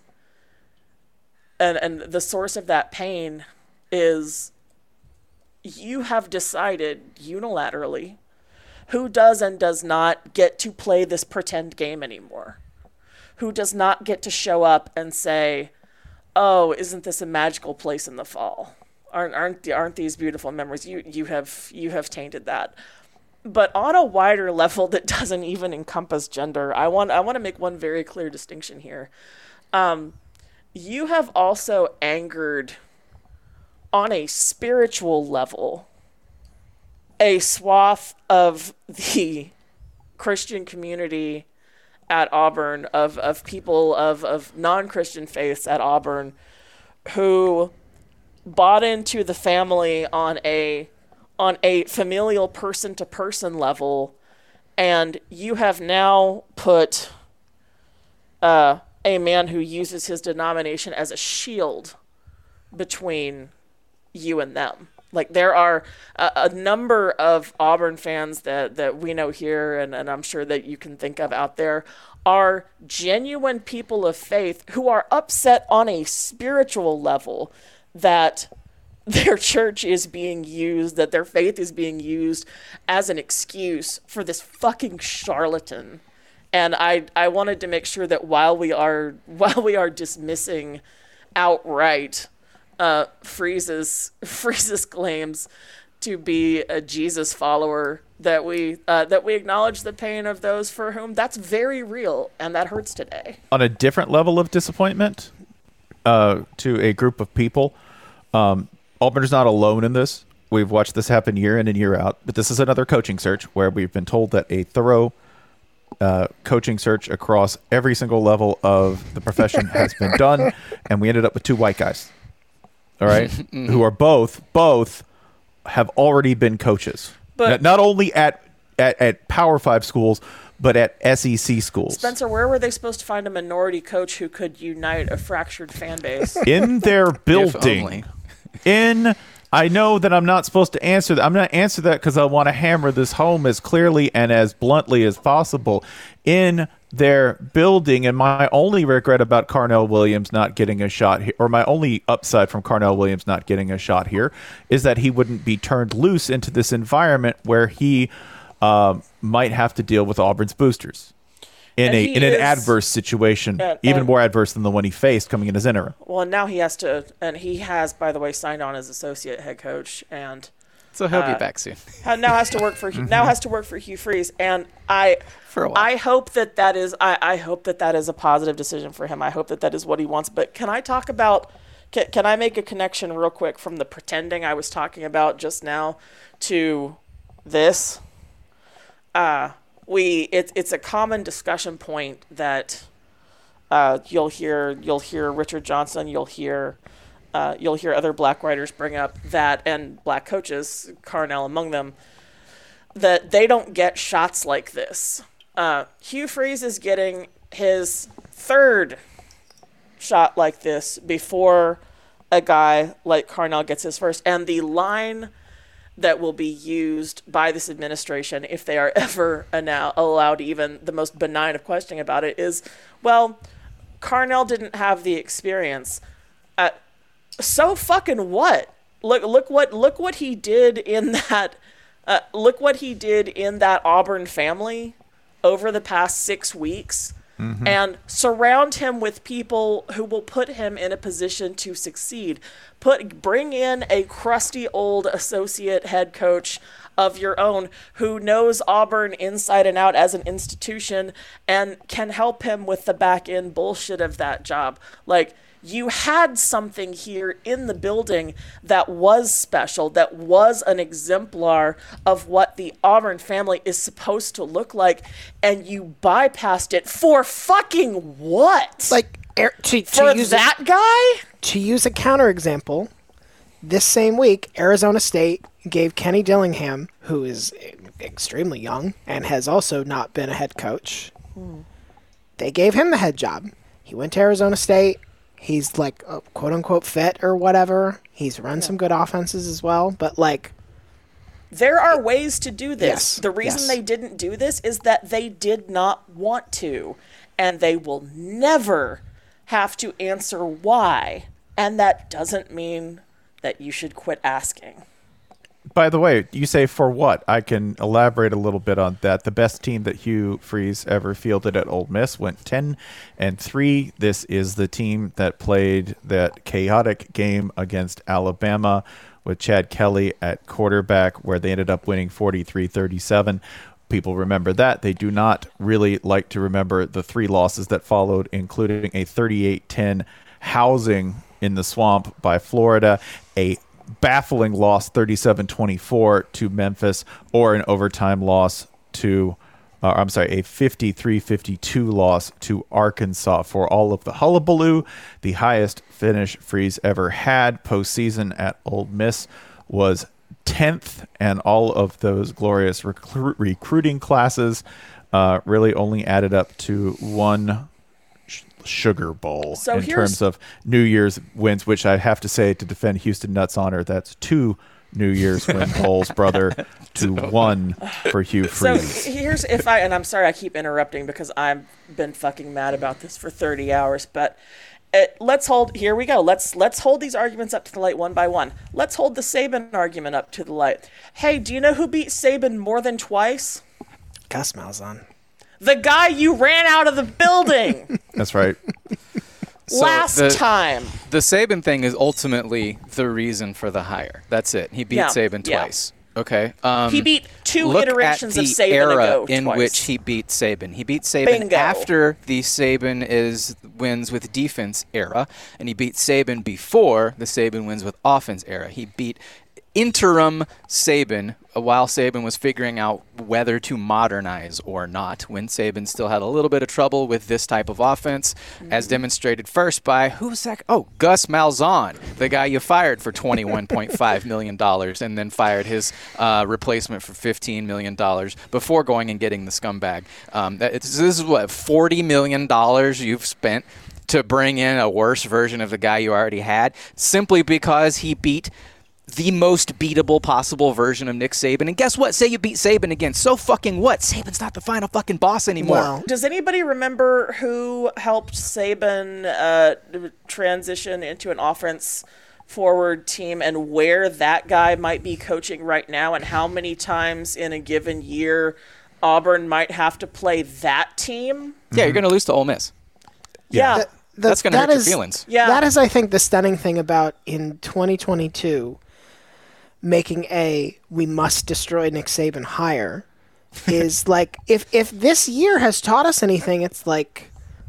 and, and the source of that pain is, you have decided unilaterally who does and does not get to play this pretend game anymore. Who does not get to show up and say, oh, isn't this a magical place in the fall? Aren't aren't aren't these beautiful memories? You you have you have tainted that. But on a wider level that doesn't even encompass gender, I want I want to make one very clear distinction here. Um, you have also angered, on a spiritual level, a swath of the Christian community at Auburn, of, of people of, of non-Christian faiths at Auburn, who bought into the family on a on a familial person-to-person level, and you have now put uh, a man who uses his denomination as a shield between you and them. Like, there are a, a number of Auburn fans that, that we know here, and, and I'm sure that you can think of out there, are genuine people of faith who are upset on a spiritual level that their church is being used, that their faith is being used as an excuse for this fucking charlatan. And I I wanted to make sure that while we are while we are dismissing outright uh, Freeze's Freeze's claims to be a Jesus follower, that we uh, that we acknowledge the pain of those for whom that's very real and that hurts today. On a different level of disappointment uh, to a group of people, um, Auburn is not alone in this. We've watched this happen year in and year out, but this is another coaching search where we've been told that a thorough uh, coaching search across every single level of the profession has been done, and we ended up with two white guys, all right, mm-hmm. who are both both have already been coaches, but not, not only at, at at Power Five schools, but at S E C schools. Spencer, where were they supposed to find a minority coach who could unite a fractured fan base? In their building. In, I know that I'm not supposed to answer that. I'm not answer that because I want to hammer this home as clearly and as bluntly as possible. In their building, and my only regret about Carnell Williams not getting a shot here, or my only upside from Carnell Williams not getting a shot here, is that he wouldn't be turned loose into this environment where he uh, might have to deal with Auburn's boosters. In and a in an is, adverse situation, and, even and, more adverse than the one he faced coming in as interim. Well, and now he has to, and he has, by the way, signed on as associate head coach, and so he'll uh, be back soon. now has to work for now has to work for Hugh Freeze, and I for a while. I hope that that is I, I hope that that is a positive decision for him. I hope that that is what he wants. But can I talk about? Can, can I make a connection real quick from the pretending I was talking about just now to this? Uh We it, it's a common discussion point that uh, you'll hear you'll hear Richard Johnson, you'll hear uh, you'll hear other black writers bring up that, and black coaches, Carnell among them, that they don't get shots like this. Uh, Hugh Freeze is getting his third shot like this before a guy like Carnell gets his first. And the line that will be used by this administration, if they are ever now allowed even the most benign of questioning about it, is, well, Carnell didn't have the experience. Uh, so fucking what? Look, look what, look what he did in that. Uh, look what he did in that Auburn family over the past six weeks. Mm-hmm. And surround him with people who will put him in a position to succeed. Put bring in a crusty old associate head coach of your own who knows Auburn inside and out as an institution and can help him with the back end bullshit of that job. Like, you had something here in the building that was special, that was an exemplar of what the Auburn family is supposed to look like, and you bypassed it for fucking what? Like, er, to, to for use that a, guy? To use a counterexample, this same week, Arizona State gave Kenny Dillingham, who is extremely young and has also not been a head coach, hmm. they gave him the head job. He went to Arizona State. He's like a quote-unquote fit or whatever. He's run yeah. some good offenses as well. But, like... There are ways to do this. Yes, the reason yes. they didn't do this is that they did not want to. And they will never have to answer why. And that doesn't mean that you should quit asking. By the way, you say for what? I can elaborate a little bit on that. The best team that Hugh Freeze ever fielded at Ole Miss went ten and three. This is the team that played that chaotic game against Alabama with Chad Kelly at quarterback, where they ended up winning forty-three thirty-seven. People remember that. They do not really like to remember the three losses that followed, including a thirty-eight ten housing in the swamp by Florida, a baffling loss thirty-seven twenty-four to Memphis, or an overtime loss to uh, I'm sorry a fifty-three fifty-two loss to Arkansas. For all of the hullabaloo, the highest finish Freeze ever had postseason at Ole Miss was tenth, and all of those glorious recru- recruiting classes uh, really only added up to one Sugar Bowl so in terms of New Year's wins, which I have to say, to defend Houston Nutt's honor, that's two New Year's win bowls, brother, to one for Hugh Freeze. So here's if I and I'm sorry I keep interrupting because I've been fucking mad about this for thirty hours, but it, let's hold here we go. Let's let's hold these arguments up to the light one by one. Let's hold the Saban argument up to the light. Hey, do you know who beat Saban more than twice? Gus Malzahn. The guy you ran out of the building. That's right. So Last the, time. The Saban thing is ultimately the reason for the hire. That's it. He beat yeah. Saban yeah. twice. Okay. Um, he beat two look iterations at of the Saban era ago in twice. which he beat Saban. He beat Saban Bingo. after the Saban is wins with defense era, and he beat Saban before the Saban wins with offense era. He beat interim Saban while Saban was figuring out whether to modernize or not, when Saban still had a little bit of trouble with this type of offense, mm-hmm. as demonstrated first by, who's that? Oh, Gus Malzahn, the guy you fired for twenty-one point five million dollars and then fired his uh, replacement for fifteen million dollars before going and getting the scumbag. Um, it's, this is what, forty million dollars you've spent to bring in a worse version of the guy you already had, simply because he beat the most beatable possible version of Nick Saban. And guess what? Say you beat Saban again. So fucking what? Saban's not the final fucking boss anymore. Wow. Does anybody remember who helped Saban uh, transition into an offense forward team and where that guy might be coaching right now and how many times in a given year Auburn might have to play that team? Yeah, you're going to lose to Ole Miss. Yeah. The, the, That's going to that hurt is, your feelings. Yeah. That is, I think, the stunning thing about in twenty twenty-two making a we must destroy Nick Saban hire is like if if this year has taught us anything, it's like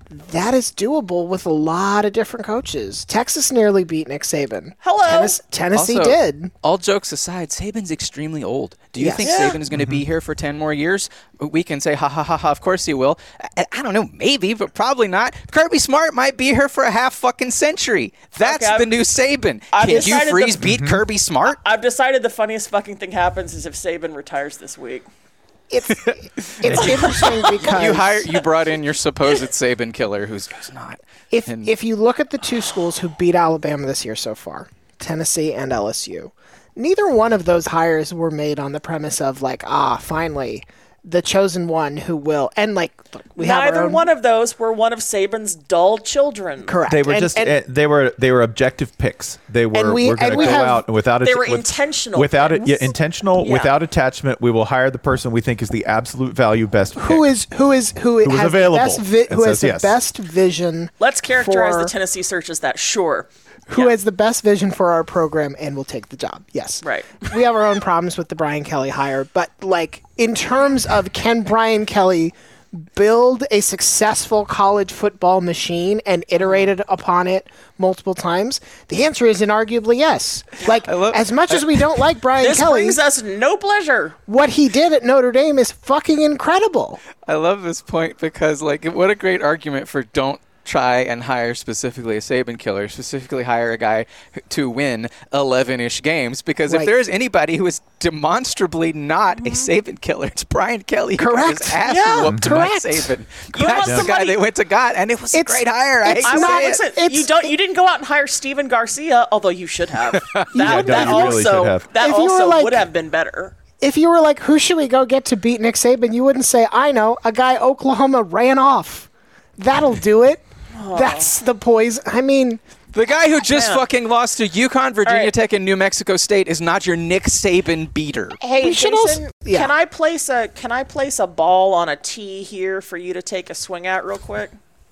that is doable with a lot of different coaches. Texas nearly beat Nick Saban. Hello. Tennis- Tennessee Also, did. All jokes aside, Saban's extremely old. Do you Yes. think Yeah. Saban's going to be here for ten more years? We can say, ha, ha, ha, ha, of course he will. I, I don't know, maybe, but probably not. Kirby Smart might be here for a half fucking century. That's Okay, the I've- new Saban. I've Can Hugh decided Freeze the- beat Kirby Smart? I've decided the funniest fucking thing happens is if Saban retires this week. It's it's interesting because You hire, you brought in your supposed Saban killer, who's, who's not. if And- if you look at the two schools who beat Alabama this year so far, Tennessee and L S U, neither one of those hires were made on the premise of like, ah, finally, the chosen one who will. And like, look, we have Neither our own, one of those were one of Saban's dull children. correct. They were And- just and- eh, they were they were objective picks. They were we- we're going and to we go have- out without a They were with- intentional without it picks. yeah, intentional Yeah. without attachment. We will hire the person we think is the absolute value best pick. who is who is who, Who is has available the best vi- and who has says the yes. best vision. Let's characterize for- the Tennessee search as that. Sure. who Yeah. has the best vision for our program and will take the job. Yes. Right. We have our own problems with the Brian Kelly hire, but like in terms of can Brian Kelly build a successful college football machine and iterate upon it multiple times? The answer is inarguably yes. Like love- as much as we don't like Brian This Kelly, brings us no pleasure. what he did at Notre Dame is fucking incredible. I love this point because, like, what a great argument for don't try and hire specifically a Saban killer, specifically hire a guy who- to win eleven-ish games. Because Right. if there is anybody who is demonstrably not a Saban killer, it's Brian Kelly. Who got Correct. his ass Yeah, whooped correct. by Saban. You That's want the somebody- guy they went to God, and it was a It's- great hire. I hate it's to I'm say not. it. Listen, It's- you don't. You didn't go out and hire Steven Garcia, although you should have. That, no, that you really also should have. that If you were also like- would have been better. If you were like, who should we go get to beat Nick Saban? You wouldn't say, I know, a guy Oklahoma ran off. That'll do it. That's the poison. I mean, The guy who just Man. fucking lost to UConn, Virginia All right. Tech, and New Mexico State is not your Nick Saban beater. Hey, We should Jason, also- yeah. can I place a can I place a ball on a tee here for you to take a swing at real quick?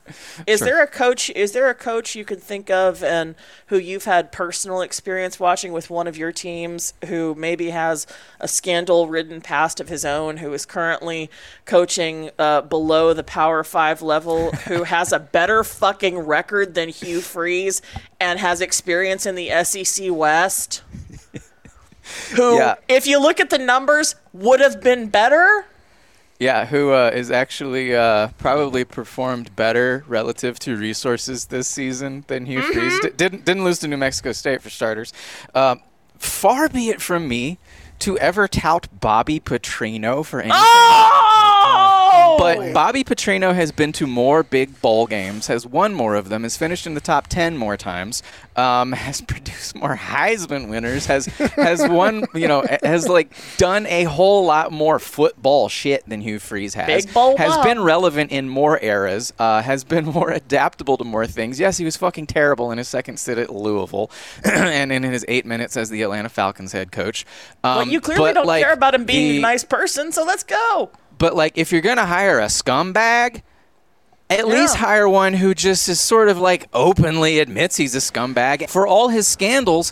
Is there a coach? Is there a coach you can think of and who you've had personal experience watching with one of your teams who maybe has a scandal-ridden past of his own, who is currently coaching uh, below the Power Five level, who has a better fucking record than Hugh Freeze and has experience in the S E C West? Who, Yeah. if you look at the numbers, would have been better? Yeah, who uh, is actually uh, probably performed better relative to resources this season than Hugh Freeze. D- didn't didn't lose to New Mexico State for starters. Um, far be it from me to ever tout Bobby Petrino for anything. Oh! But Bobby Petrino has been to more big bowl games, has won more of them, has finished in the top ten more times, um, has produced more Heisman winners, has has won, you know, has like done a whole lot more football shit than Hugh Freeze has. Big bowl has up. been relevant in more eras, uh, has been more adaptable to more things. Yes, he was fucking terrible in his second stint at Louisville, and in his eight minutes as the Atlanta Falcons head coach. Um, But you clearly don't like, care about him being the- a nice person, so let's go. But, like, if you're going to hire a scumbag, at least hire one who just is sort of, like, openly admits he's a scumbag. For all his scandals,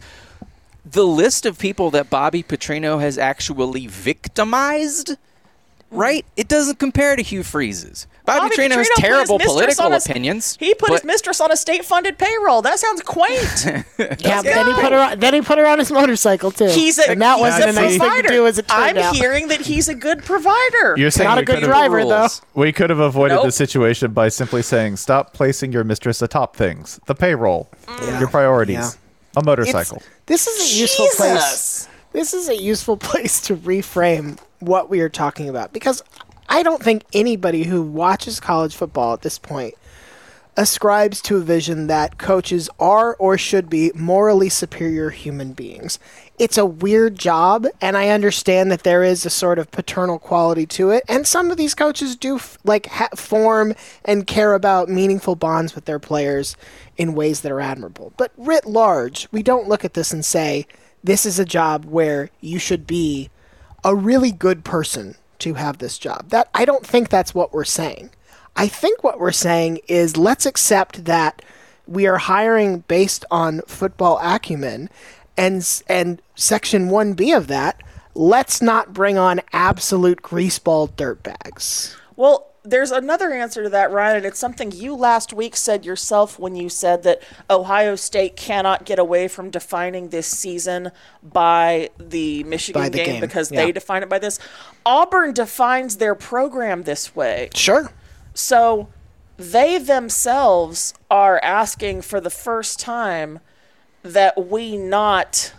the list of people that Bobby Petrino has actually victimized, right, it doesn't compare to Hugh Freeze's. Bobby, Bobby Petrino has Petrino put his terrible mistress political on a- opinions. He put his but- mistress on a state-funded payroll. That sounds quaint. yeah, but then he put her on, then he put her on his motorcycle too. He's a, and that he's wasn't a a nice thing provider. to do as it turned I'm out. hearing that he's a good provider. You're saying Not we a good could've- driver though. rules. We could have avoided Nope. the situation by simply saying, "Stop placing your mistress atop things: the payroll, your priorities, Yeah. a motorcycle." It's- this is a useful place. Jesus. This is a useful place to reframe what we are talking about because I don't think anybody who watches college football at this point ascribes to a vision that coaches are or should be morally superior human beings. It's a weird job, and I understand that there is a sort of paternal quality to it, and some of these coaches do f- like ha- form and care about meaningful bonds with their players in ways that are admirable. But writ large, we don't look at this and say, this is a job where you should be a really good person to have this job. That I don't think that's what we're saying. I think what we're saying is let's accept that we are hiring based on football acumen, and s- and section one B of that, let's not bring on absolute greaseball dirtbags. Well, there's another answer to that, Ryan, and it's something you last week said yourself when you said that Ohio State cannot get away from defining this season by the Michigan By the game, game, because yeah. they define it by this. Auburn defines their program this way. Sure. So they themselves are asking for the first time that we not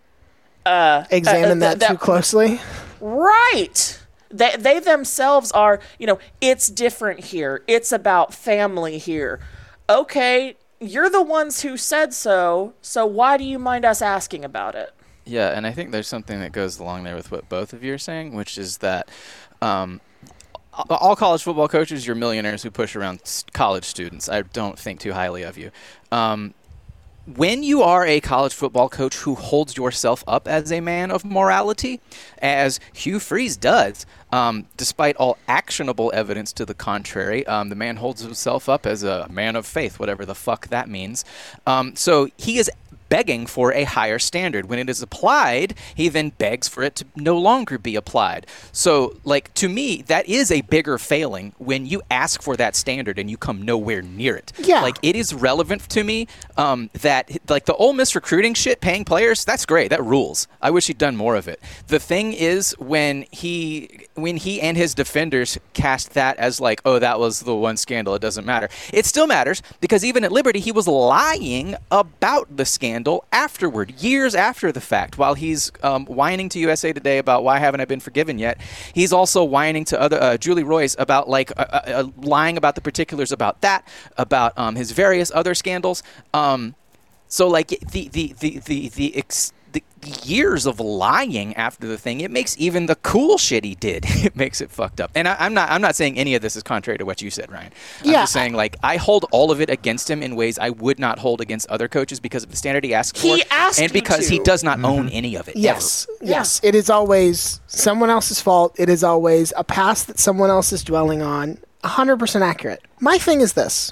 uh, Examine uh, that, too closely. Right. They they themselves are, you know, it's different here. It's about family here. Okay, you're the ones who said so, so why do you mind us asking about it? Yeah, and I think there's something that goes along there with what both of you are saying, which is that um, all college football coaches, you're millionaires who push around s- college students. I don't think too highly of you. Um, when you are a college football coach who holds yourself up as a man of morality, as Hugh Freeze does, um, despite all actionable evidence to the contrary, um, the man holds himself up as a man of faith, whatever the fuck that means. Um, so he is begging for a higher standard. When it is applied, he then begs for it to no longer be applied. So, like, to me, that is a bigger failing when you ask for that standard and you come nowhere near it. Yeah. Like, it is relevant to me um, that, like, the Ole Miss recruiting shit, paying players, that's great. That rules. I wish he'd done more of it. The thing is, when he when he and his defenders cast that as, like, oh, that was the one scandal, it doesn't matter. It still matters, because even at Liberty, he was lying about the scandal afterward, years after the fact. While he's um, whining to U S A Today about why haven't I been forgiven yet, he's also whining to other uh, Julie Royce about like uh, uh, lying about the particulars about that, about um, his various other scandals. Um, so like the the the the the, ex- the years of lying after the thing, it makes even the cool shit he did, it makes it fucked up. And I, I'm not I'm not saying any of this is contrary to what you said, Ryan. I'm Yeah. just saying, like, I hold all of it against him in ways I would not hold against other coaches because of the standard he asks He for, asked and you because he to. does not own any of it. Yes, yes. It is always someone else's fault. It is always a past that someone else is dwelling on. one hundred percent accurate. My thing is this.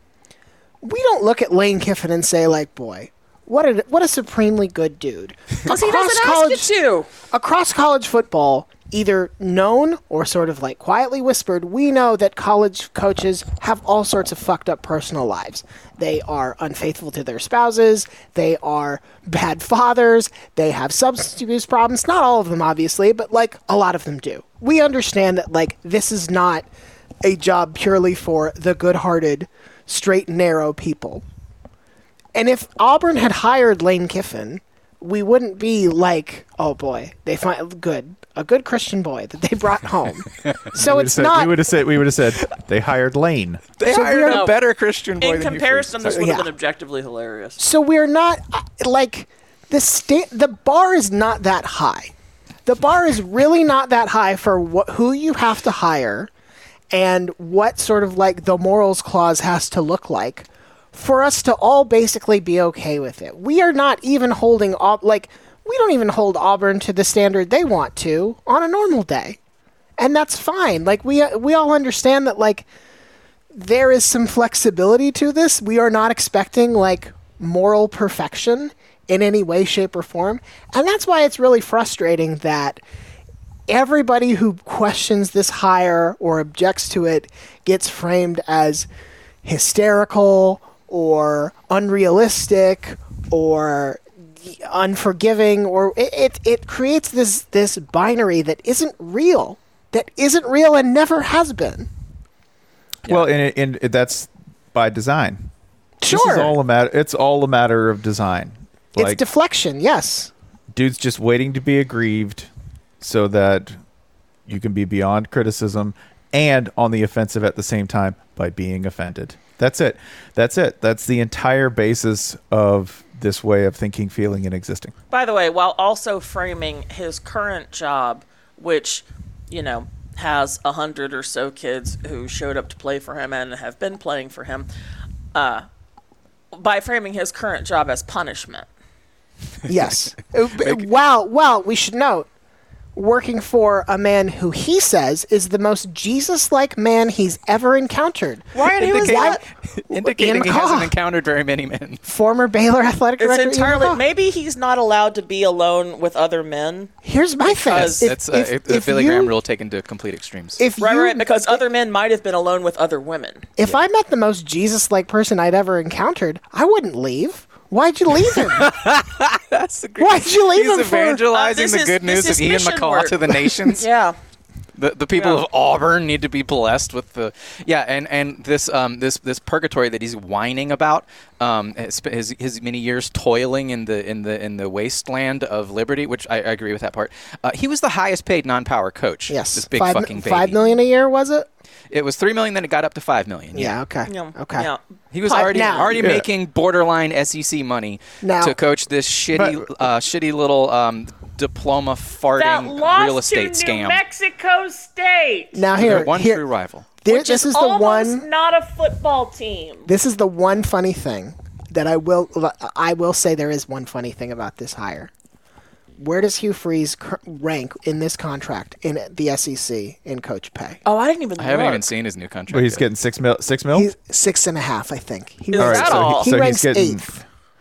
We don't look at Lane Kiffin and say, like, boy, what a, what a supremely good dude. Because he Across doesn't college- ask you to. Across college football, either known or sort of like quietly whispered, we know that college coaches have all sorts of fucked up personal lives. They are unfaithful to their spouses. They are bad fathers. They have substance abuse problems. Not all of them, obviously, but like a lot of them do. We understand that like this is not a job purely for the good-hearted, straight and narrow people. And if Auburn had hired Lane Kiffin, we wouldn't be like, oh boy, they find good a good Christian boy that they brought home. So We it's said, not. We would have said. We would have said they hired Lane. They So hired we're- a better Christian boy In than Hugh comparison, Freeze. this would have Yeah. been objectively hilarious. So we're not uh, like the sta- The bar is not that high. The bar is really not that high for what who you have to hire, and what sort of like the morals clause has to look like for us to all basically be okay with it. We are not even holding Aub- like we don't even hold Auburn to the standard they want to on a normal day. And that's fine. Like we we all understand that like there is some flexibility to this. We are not expecting like moral perfection in any way, shape, or form. And that's why it's really frustrating that everybody who questions this hire or objects to it gets framed as hysterical or unrealistic or unforgiving, or it, it, it creates this this binary that isn't real, that isn't real and never has been. Well, and, it, and it, that's by design. Sure, This is all a matter. It's all a matter of design. it's Like, deflection. Yes, dude's just waiting to be aggrieved so that you can be beyond criticism and on the offensive at the same time by being offended. That's it. That's it. That's the entire basis of this way of thinking, feeling, and existing. By the way, while also framing his current job, which, you know, has a hundred or so kids who showed up to play for him and have been playing for him, uh, by framing his current job as punishment. yes. Uh, b- well, well, we should note working for a man who he says is the most Jesus-like man he's ever encountered. Ryan, who is Indicating- that? Indicating Ian he McCaw. hasn't encountered very many men. Former Baylor athletic It's director. Ian entirely. McCaw. Maybe he's not allowed to be alone with other men. Here's my thing. Because If- That's uh, if- it- the if Billy you- Graham rule taken to complete extremes. If Right, you, right. Because other men might have been alone with other women. If I met the most Jesus-like person I'd ever encountered, I wouldn't leave. Why'd you leave him? That's the great. Why'd you leave He's him for? evangelizing Uh, this the is- good this news is of Ian mission McCaw work. to the nations. Yeah. The, the people Yeah. of Auburn need to be blessed with the yeah and, and this um this this purgatory that he's whining about um his, his his many years toiling in the in the in the wasteland of liberty, which I, I agree with that part. Uh, he was the highest paid non-power coach. Yes, this big five, fucking baby. five million a year was it? It was three million, then it got up to five million. Yeah. Okay. Yeah. Okay. Yeah. He was But already now- already Yeah. making borderline S E C money Now- to coach this shitty But- uh, shitty little um, diploma farting real estate scam. Mexico State. Now Their here, one here, true rival. there- Which this is, is the almost one. not a football team. This is the one funny thing that I will. I will say there is one funny thing about this hire. Where does Hugh Freeze cr- rank in this contract in the S E C in coach pay? Oh, I didn't even. I haven't look. even seen his new contract. But he's yet. getting six mil. Six mil. He's six and a half, I think. He Is All ranks, right, that so, all? he, he so ranks he's getting. eighth.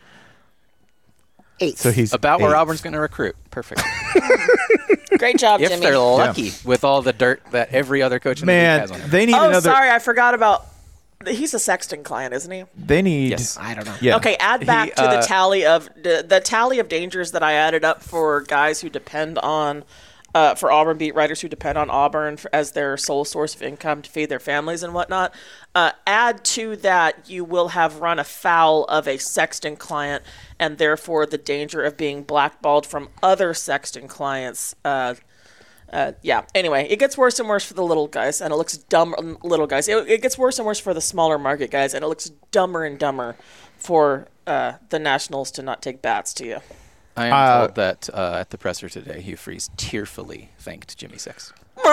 Eighth. So he's about where eighth. Auburn's going to recruit. Perfect. Great job, If Jimmy. they're lucky with all the dirt that every other coach in the league Man, has on him. they need Oh, another. sorry, I forgot about. He's a Sexton client, isn't he? They need. Yes. I don't know. Yeah. Okay, add back He, to the uh, tally of the, the tally of dangers that I added up for guys who depend on, uh, for Auburn beat writers who depend on Auburn for, as their sole source of income to feed their families and whatnot. Uh, add to that, you will have run afoul of a Sexton client, and therefore the danger of being blackballed from other Sexton clients. Uh, Uh, yeah. Anyway, it gets worse and worse for the little guys, and it looks dumb. Little guys. It, it gets worse and worse for the smaller market guys, and it looks dumber and dumber for uh, the Nationals to not take bats to you. I am Uh, told that uh, at the presser today, Hugh Freeze tearfully thanked Jimmy Six.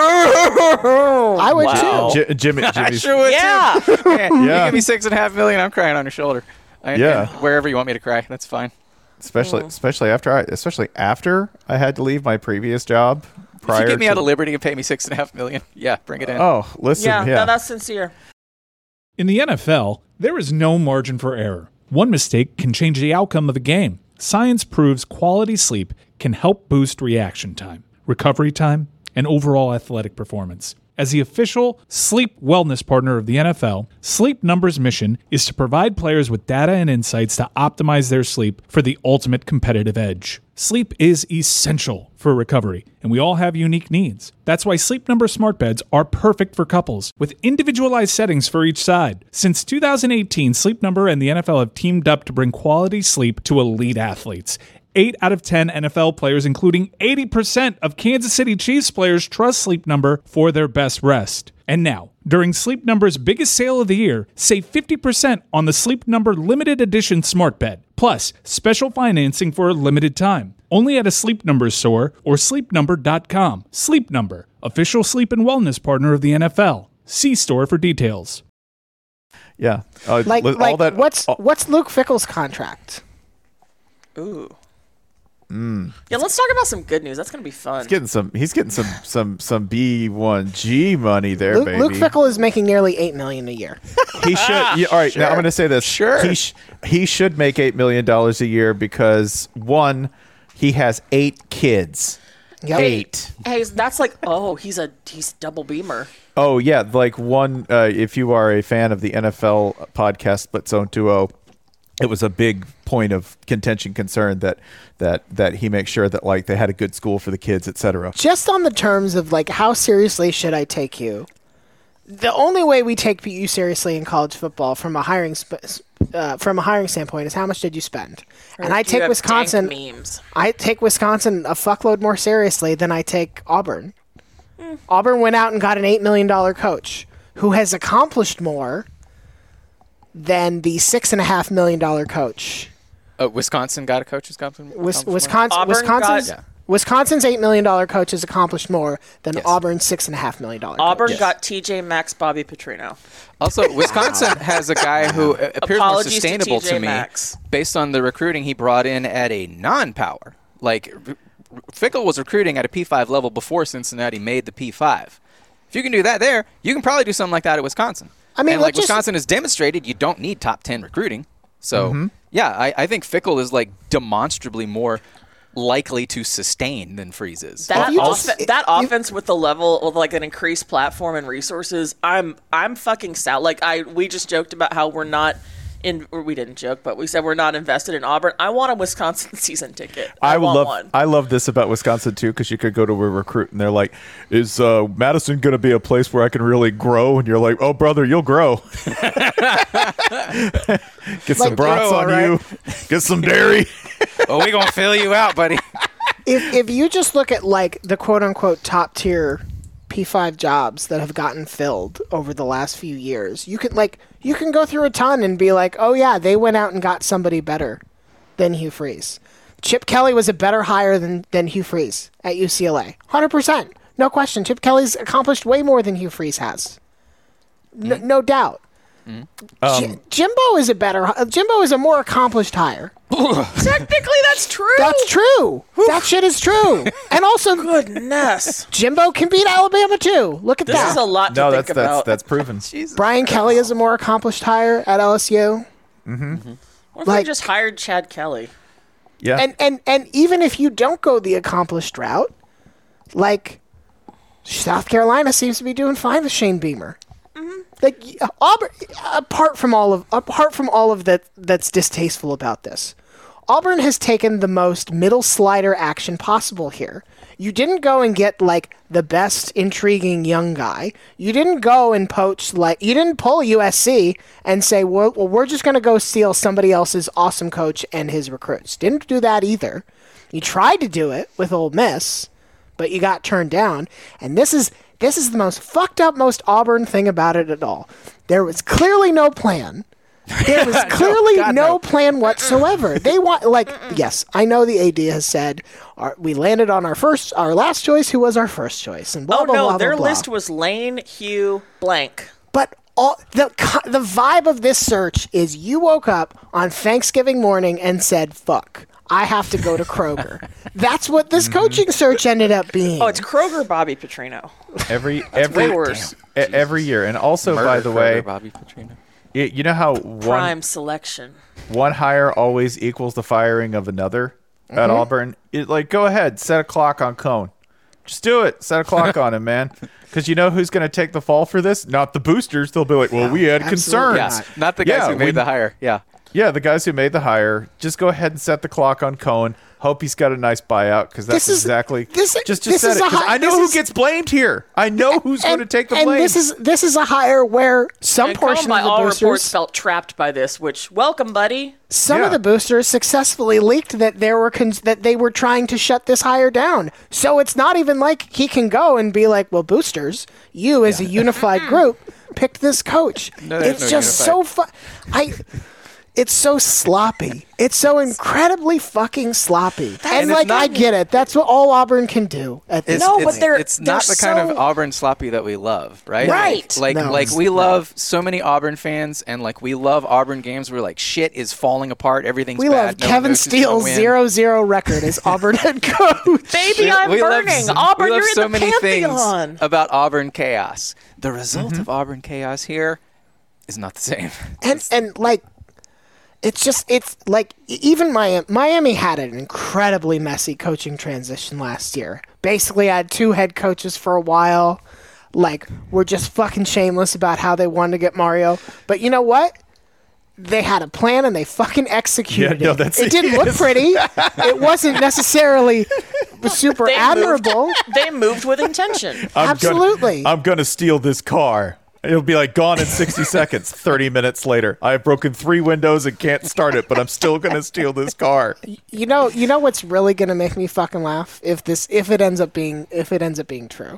I would Wow. too. J- Jimmy. Jimmy's, would Yeah. too. Man, You Yeah. give me six and a half million, I'm crying on your shoulder. I, Yeah. and wherever you want me to cry, that's fine. especially especially after I especially after I had to leave my previous job. If Prior you get me to, out of Liberty and pay me six and a half million, yeah, bring it in. Oh, listen. Yeah, Yeah. no, that's sincere. In the N F L, there is no margin for error. One mistake can change the outcome of a game. Science proves quality sleep can help boost reaction time, recovery time, and overall athletic performance. As the official sleep wellness partner of the N F L, Sleep Number's mission is to provide players with data and insights to optimize their sleep for the ultimate competitive edge. Sleep is essential for recovery, and we all have unique needs. That's why Sleep Number smart beds are perfect for couples, with individualized settings for each side. Since two thousand eighteen, Sleep Number and the N F L have teamed up to bring quality sleep to elite athletes. Eight out of ten N F L players, including eighty percent of Kansas City Chiefs players, trust Sleep Number for their best rest. And now, during Sleep Number's biggest sale of the year, save fifty percent on the Sleep Number limited edition smart bed, plus special financing for a limited time. Only at a Sleep Number store or sleep number dot com. Sleep Number, official sleep and wellness partner of the N F L. See store for details. Yeah. Uh, Like, li- all like that. what's all- what's Luke Fickle's contract? Ooh. Yeah, let's talk about some good news. That's gonna be fun. He's getting some. He's getting some some some B one G money there, Luke, baby. Luke Fickle is making nearly eight million a year. He should. Yeah, all right. Now I'm going to say this. Sure. He sh- he should make eight million dollars a year because one, he has eight kids. Yep. Eight. Hey, that's like, oh, he's a he's double beamer. Oh yeah, like one. Uh, if you are a fan of the N F L podcast Split Zone two oh, it was a big point of contention, concern that that that he makes sure that like they had a good school for the kids, et cetera. Just on the terms of like how seriously should I take you? The only way we take you seriously in college football from a hiring sp- uh, from a hiring standpoint is how much did you spend? And I Do you take have Wisconsin. dank memes. I take Wisconsin a fuckload more seriously than I take Auburn. Auburn went out and got an eight million dollar coach who has accomplished more than the six and a half million dollar coach. Uh, Wisconsin got a coach. Wisconsin. Wis- Wisconsin, Auburn Wisconsin's, got- Yeah. Wisconsin's eight million dollar coach has accomplished more than Yes. Auburn's six and a half million dollar. Auburn coach. got T J Maxx, Bobby Petrino. Also, Wisconsin has a guy who uh, appears more Apologies to sustainable T J to, me Maxx. based on the recruiting he brought in at a non-power. Like, r- Fickell was recruiting at a P five level before Cincinnati made the P five. If you can do that there, you can probably do something like that at Wisconsin. I mean, and like just, Wisconsin has demonstrated, you don't need top ten recruiting. So, mm-hmm. yeah, I, I think Fickell is like demonstrably more likely to sustain than Freeze is. That, you off- just- that you- offense with the level of like an increased platform and resources, I'm I'm fucking sad. Like I we just joked about how we're not in, or we didn't joke, but we said we're not invested in Auburn. I want a Wisconsin season ticket. I, I would want love. one. I love this about Wisconsin too, because you could go to a recruit and they're like, "Is uh, Madison going to be a place where I can really grow?" And you're like, "Oh, brother, you'll grow. Get some Like, brats grow, on all right. you. Get some dairy." Oh, we gonna fill you out, buddy. if if you just look at like the quote unquote top tier P five jobs that have gotten filled over the last few years, you can like you can go through a ton and be like, oh yeah, they went out and got somebody better than Hugh Freeze. Chip Kelly was a better hire than than Hugh Freeze at U C L A, one hundred percent, no question. Chip Kelly's accomplished way more than Hugh Freeze has, no, no doubt. Um, J- Jimbo is a better. Uh, Jimbo is a more accomplished hire. Technically, that's true. That's true. That shit is true. And also, Goodness. Jimbo can beat Alabama too. Look at This that. is a lot to no, think that's that's about. that's proven. Brian Kelly is a more accomplished hire at L S U. What if like- we just hired Chad Kelly? Yeah. And and and even if you don't go the accomplished route, like South Carolina seems to be doing fine with Shane Beamer. Like Auburn, apart from all of apart from all of that that's distasteful about this, Auburn has taken the most middle slider action possible here. You didn't go and get like the best intriguing young guy. You didn't go and poach like you didn't pull U S C and say, well, well we're just going to go steal somebody else's awesome coach and his recruits. Didn't do that either. You tried to do it with Ole Miss, but you got turned down. And this is this is the most fucked up, most Auburn thing about it at all. There was clearly no plan. There was clearly God, no no. plan whatsoever. They want, like, yes, I know the A D has said our, we landed on our first, our last choice. Who was our first choice? And blah Oh blah no, blah their blah, blah. list was Lane, Hugh, blank. But all the co- the vibe of this search is you woke up on Thanksgiving morning and said, "Fuck, I have to go to Kroger." That's what this coaching search ended up being. Oh, it's Kroger, Bobby Petrino. every every way worse. e- every year, and also by the Murder way, Kroger, Bobby Petrino. y- you know how one Prime selection. one hire always equals the firing of another Mm-hmm. at Auburn. It, like, go ahead, set a clock on Cone. Just do it. Set a clock on him, man. Because you know who's going to take the fall for this? Not the boosters. They'll be like, well, we had absolutely concerns. Yeah, not the guys Yeah, who made we- the hire. Yeah. Yeah, the guys who made the hire. Just go ahead and set the clock on Cohen. Hope he's got a nice buyout because that's This is- exactly this- just just this said is it. a 'Cause hi- I know this who is- gets blamed here. I know who's going to take the and blame. this is this is a hire where some And portion by of the all reports boosters, felt trapped by this, which, welcome, buddy. some Yeah. of the boosters successfully leaked that there were cons- that they were trying to shut this hire down. So it's not even like he can go and be like, "Well, boosters, you as a unified group picked this coach." No, there's it's no just so fun. I. It's so sloppy. It's so incredibly fucking sloppy. and And it's like, not- I get it. That's what all Auburn can do at this It's, No, point. but it's, they're- it's not they're the kind of so- Auburn sloppy that we love, right? Right. Like, No, like it's we not. love so many Auburn fans, and like we love Auburn games where like shit is falling apart, everything's We bad. love no one Kevin knows who's gonna Steele's win. zero zero record as Auburn head coach. Baby, I'm we love burning. so- Auburn, we love you're in so the many Pantheon. things about Auburn chaos. The result of Auburn chaos here is not the same. and and like it's just it's like e- even Miami Miami had an incredibly messy coaching transition last year. Basically, I had two head coaches for a while. Like, were just fucking shameless about how they wanted to get Mario. But you know what? They had a plan and they fucking executed Yeah, no, it. that's- It didn't look yes. pretty. It wasn't necessarily super They admirable. Moved, they moved with intention. I'm Absolutely. Gonna, I'm going to steal this car. It'll be like gone in sixty seconds. thirty minutes later, I have broken three windows and can't start it, but I'm still going to steal this car. You know, you know what's really gonna make me fucking laugh if this if it ends up being if it ends up being true.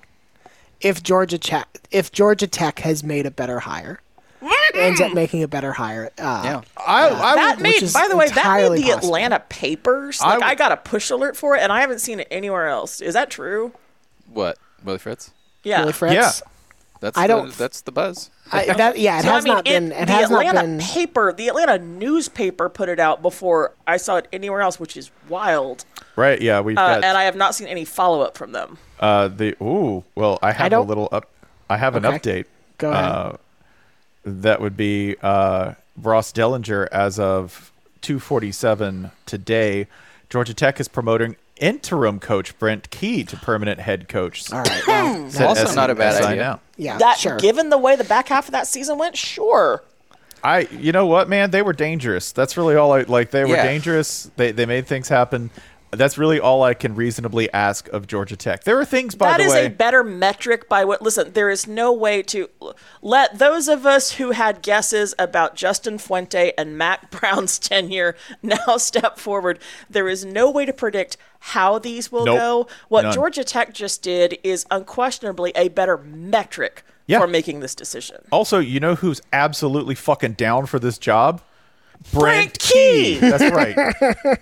If Georgia Tech if Georgia Tech has made a better hire, ends up making a better hire. Uh, Yeah. I, I That would- made, is by the way, that entirely made the possible. Atlanta papers. Like, I- I got a push alert for it, and I haven't seen it anywhere else. Is that true? What, Willie Fritz? Yeah. Willie Fritz. Yeah. That's I the, don't- That's the buzz. I, that, yeah, it So, has I mean, not been. It the has Atlanta not been. paper, the Atlanta newspaper put it out before I saw it anywhere else, which is wild. Right? Yeah, we've Uh, got and I have not seen any follow up from them. uh, the. Ooh, well, I have a don't- little up. I have an Okay. update. Go ahead. Uh, that would be uh, Ross Dellinger as of two forty-seven today. Georgia Tech is promoting interim coach Brent Key to permanent head coach. All right. Well, Said Also S- not a bad S I idea. now. yeah. That sure. given the way the back half of that season went, sure. I, you know what, man? They were dangerous. That's really all I like. They were Yeah. dangerous. They they made things happen. That's really all I can reasonably ask of Georgia Tech. There are things, by That the is way. a better metric by what. Listen, there is no way to let those of us who had guesses about Justin Fuente and Matt Brown's tenure now step forward. There is no way to predict how these will Nope. go. What None. Georgia Tech just did is unquestionably a better metric Yeah. for making this decision. Also, you know who's absolutely fucking down for this job? Brent Key. That's right.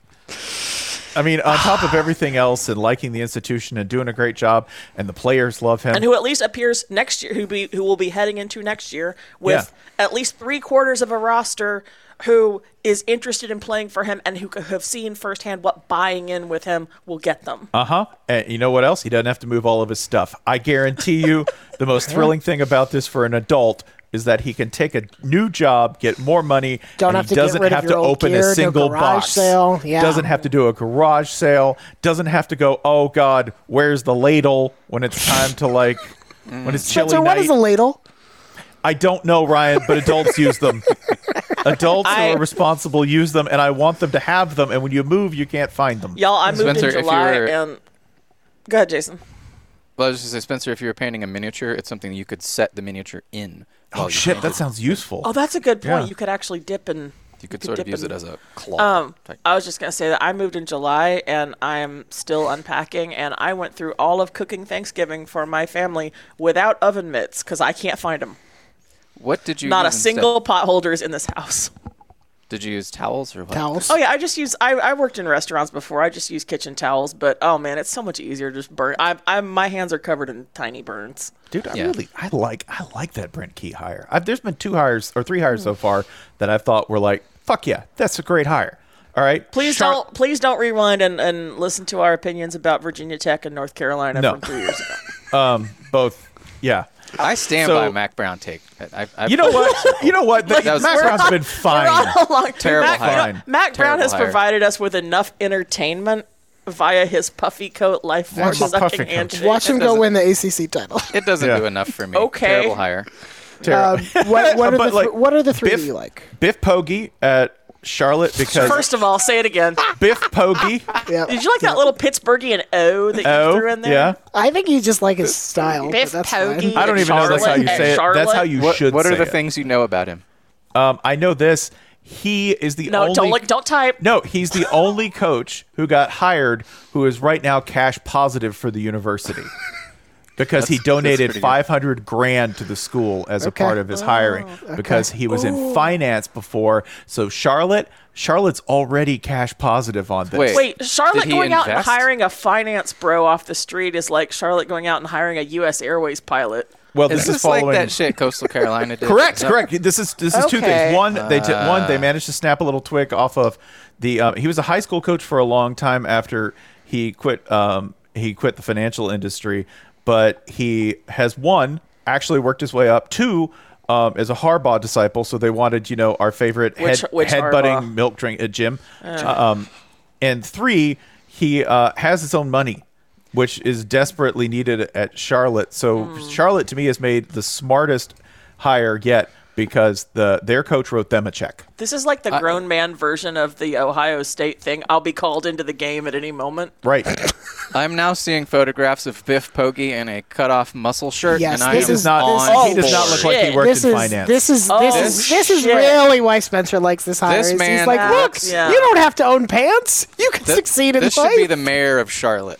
I mean, on top of everything else, and liking the institution and doing a great job, and the players love him. And who at least appears next year, who be who will be heading into next year with at least three quarters of a roster who is interested in playing for him and who have seen firsthand what buying in with him will get them. Uh huh. And you know what else? He doesn't have to move all of his stuff. I guarantee you, the most thrilling thing about this for an adult is that he can take a new job, get more money, Don't and have he to get doesn't rid of have your to old open gear, a no single garage box. sale. Yeah. Doesn't have to do a garage sale. Doesn't have to go, oh God, where's the ladle when it's time to like when it's chilly So what night. is a ladle? I don't know, Ryan, but adults use them. Adults I- who are responsible use them, and I want them to have them. And when you move, you can't find them. Y'all, I moved Spencer, in if July you're- and go ahead, Jason. Well, I was just going to say, Spencer, if you were painting a miniature, it's something you could set the miniature in. Oh while you shit, painted. that sounds useful. Oh, that's a good point. Yeah. You could actually dip and You could could sort of dip use in- it as a claw. Um, type. I was just gonna say that I moved in July and I am still unpacking, and I went through all of cooking Thanksgiving for my family without oven mitts because I can't find them. What did you Not a use instead? single pot holder is in this house. Did you use towels or what? Towels. Oh yeah, I just use. I, I worked in restaurants before. I just use kitchen towels, but oh man, it's so much easier to just burn. I, I my hands are covered in tiny burns. Dude, I Yeah. really, I like, I like that Brent Key hire. I've, there's been two hires or three hires so far that I thought were like, fuck yeah, that's a great hire. All right, Please Char- don't please don't rewind and, and listen to our opinions about Virginia Tech and North Carolina No. from three years ago. Um, both, yeah. I stand So- by Mac Brown take. I, I, You know what? You know what? The, That was Mac terrible. Brown's been fine. We're on a long Terrible Mac, you know, hire. Mac Brown Terrible has hire. provided us with enough entertainment via his puffy coat, life force Watch him- puffy sucking coat. handshake. Watch him go doesn't- win the A C C title. It doesn't Yeah. do enough for me. Okay. Terrible hire. Terrible. Um, what, what, are But, the like, th- what are the three Biff- that you like? Biff Poggi at Charlotte because First of all, say it again. Biff Poggi. Yeah. Did you like that little Pittsburghian O that you Oh, threw in there? yeah. I think you just like his style. Biff but that's Poggi. fine. I don't even know that's how you Charlotte- say it. Charlotte? That's how you What, should what are say the it. things you know about him? Um, I know this. He is the No, only. don't look. Don't type. No, he's the only coach who got hired who is right now cash positive for the university because he That's- that's donated pretty good. five hundred grand to the school as a Okay. part of his hiring because he was in finance before. So Charlotte, Charlotte's already cash positive on this. Wait. Wait, Charlotte Did he going out and invest? hiring a finance bro off the street is like Charlotte going out and hiring a U S Airways pilot. Well, Is this this is following. like that shit Coastal Carolina did? Correct, Is that- correct. This is this is two Okay. things. One, they did, one they managed to snap a little twig off of the. Um, he was a high school coach for a long time after he quit. Um, he quit the financial industry, but he has one actually worked his way up. Two. Um, as a Harbaugh disciple, so they wanted, you know, our favorite Which- head which head-butting Harbaugh? milk drink at Jim. Um, and three, he uh, has his own money, which is desperately needed at Charlotte. So Hmm. Charlotte, to me, has made the smartest hire yet because the their coach wrote them a check. This is like the grown man version of the Ohio State thing. I'll be called into the game at any moment. Right. I'm now seeing photographs of Biff Poggi in a cut-off muscle shirt, Yes, and I this am He does not. on he does not look like he shit. worked This in is finance. this is Oh, this is this is shit. really why Spencer likes this hire. This is He's man- like, look, Yeah. you don't have to own pants. You can Th- succeed in This life. should be the mayor of Charlotte.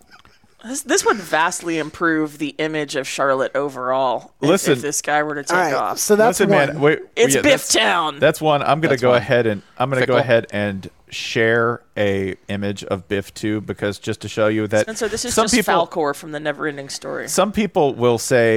This, this would vastly improve the image of Charlotte overall. if- Listen. if this guy were to take All right, off. so that's Listen, one. man. Wait, It's yeah, Biff that's- Town. That's one. I'm gonna That's go one. ahead and I'm gonna go Fickle. ahead and share a image of Biff too, because just to show you that Spencer, this is some just people Falcor from the Neverending Story. some people will say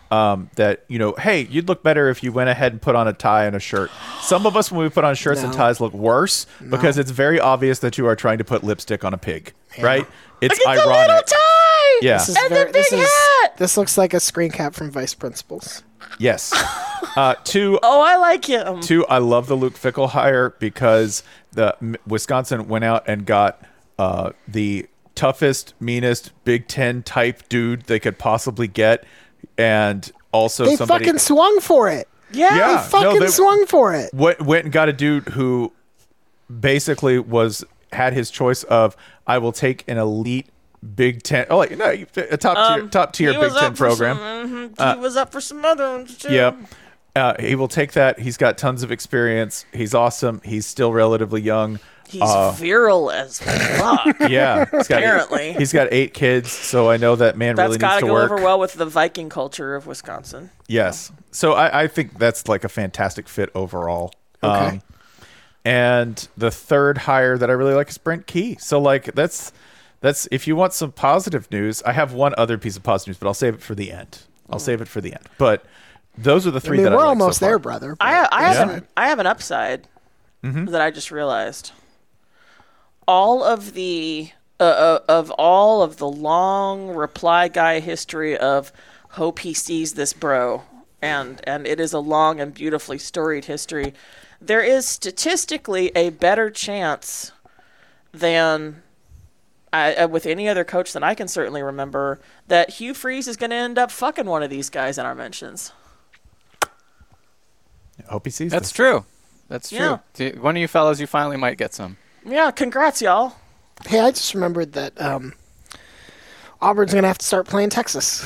Um, that, you know, hey, you'd look better if you went ahead and put on a tie and a shirt. Some of us, when we put on shirts and No. ties, look worse No. because it's very obvious that you are trying to put lipstick on a pig, Yeah. right? It's Look at the ironic. little tie. Yeah. This is And the very- this big is- hat! This looks like a screen cap from Vice Principals. Yes. Uh, two, Oh, I like him. two, I love the Luke Fickle hire because the M- Wisconsin went out and got uh, the toughest, meanest Big Ten type dude they could possibly get, and also They somebody fucking swung for it. Yeah. Yeah. They fucking no, they- swung for it. went, went and got a dude who basically was had his choice of I will take an elite Big Ten, oh, like, no, a top tier, Um, top tier he Big was Ten up for program. some- mhm, Uh, he was up for some other ones too. Yep. Uh, he will take that. He's got tons of experience. He's awesome. He's still relatively young. He's Uh, virile as fuck. Yeah, he's got Apparently. he's got eight kids. So I know that man That's really got needs to to go work. over well with the Viking culture of Wisconsin. Yes. So I, I think that's like a fantastic fit overall. Okay. Um, and the third hire that I really like is Brent Key. So like that's that's if you want some positive news, I have one other piece of positive news, but I'll save it for the end. I'll save it for the end. But those are the I three mean, that we're I like almost so far. there, brother. I, but- I Yeah. have an I have an upside that I just realized. All of the uh, uh, of all of the long reply guy history of hope he sees this bro, and and it is a long and beautifully storied history. There is statistically a better chance than I, uh, with any other coach that I can certainly remember that Hugh Freeze is going to end up fucking one of these guys in our mentions. I hope he sees That's this. true. That's true. Yeah. See, one of you fellas, you finally might get some. Yeah, congrats, y'all. Hey, I just remembered that um, Auburn's going to have to start playing Texas.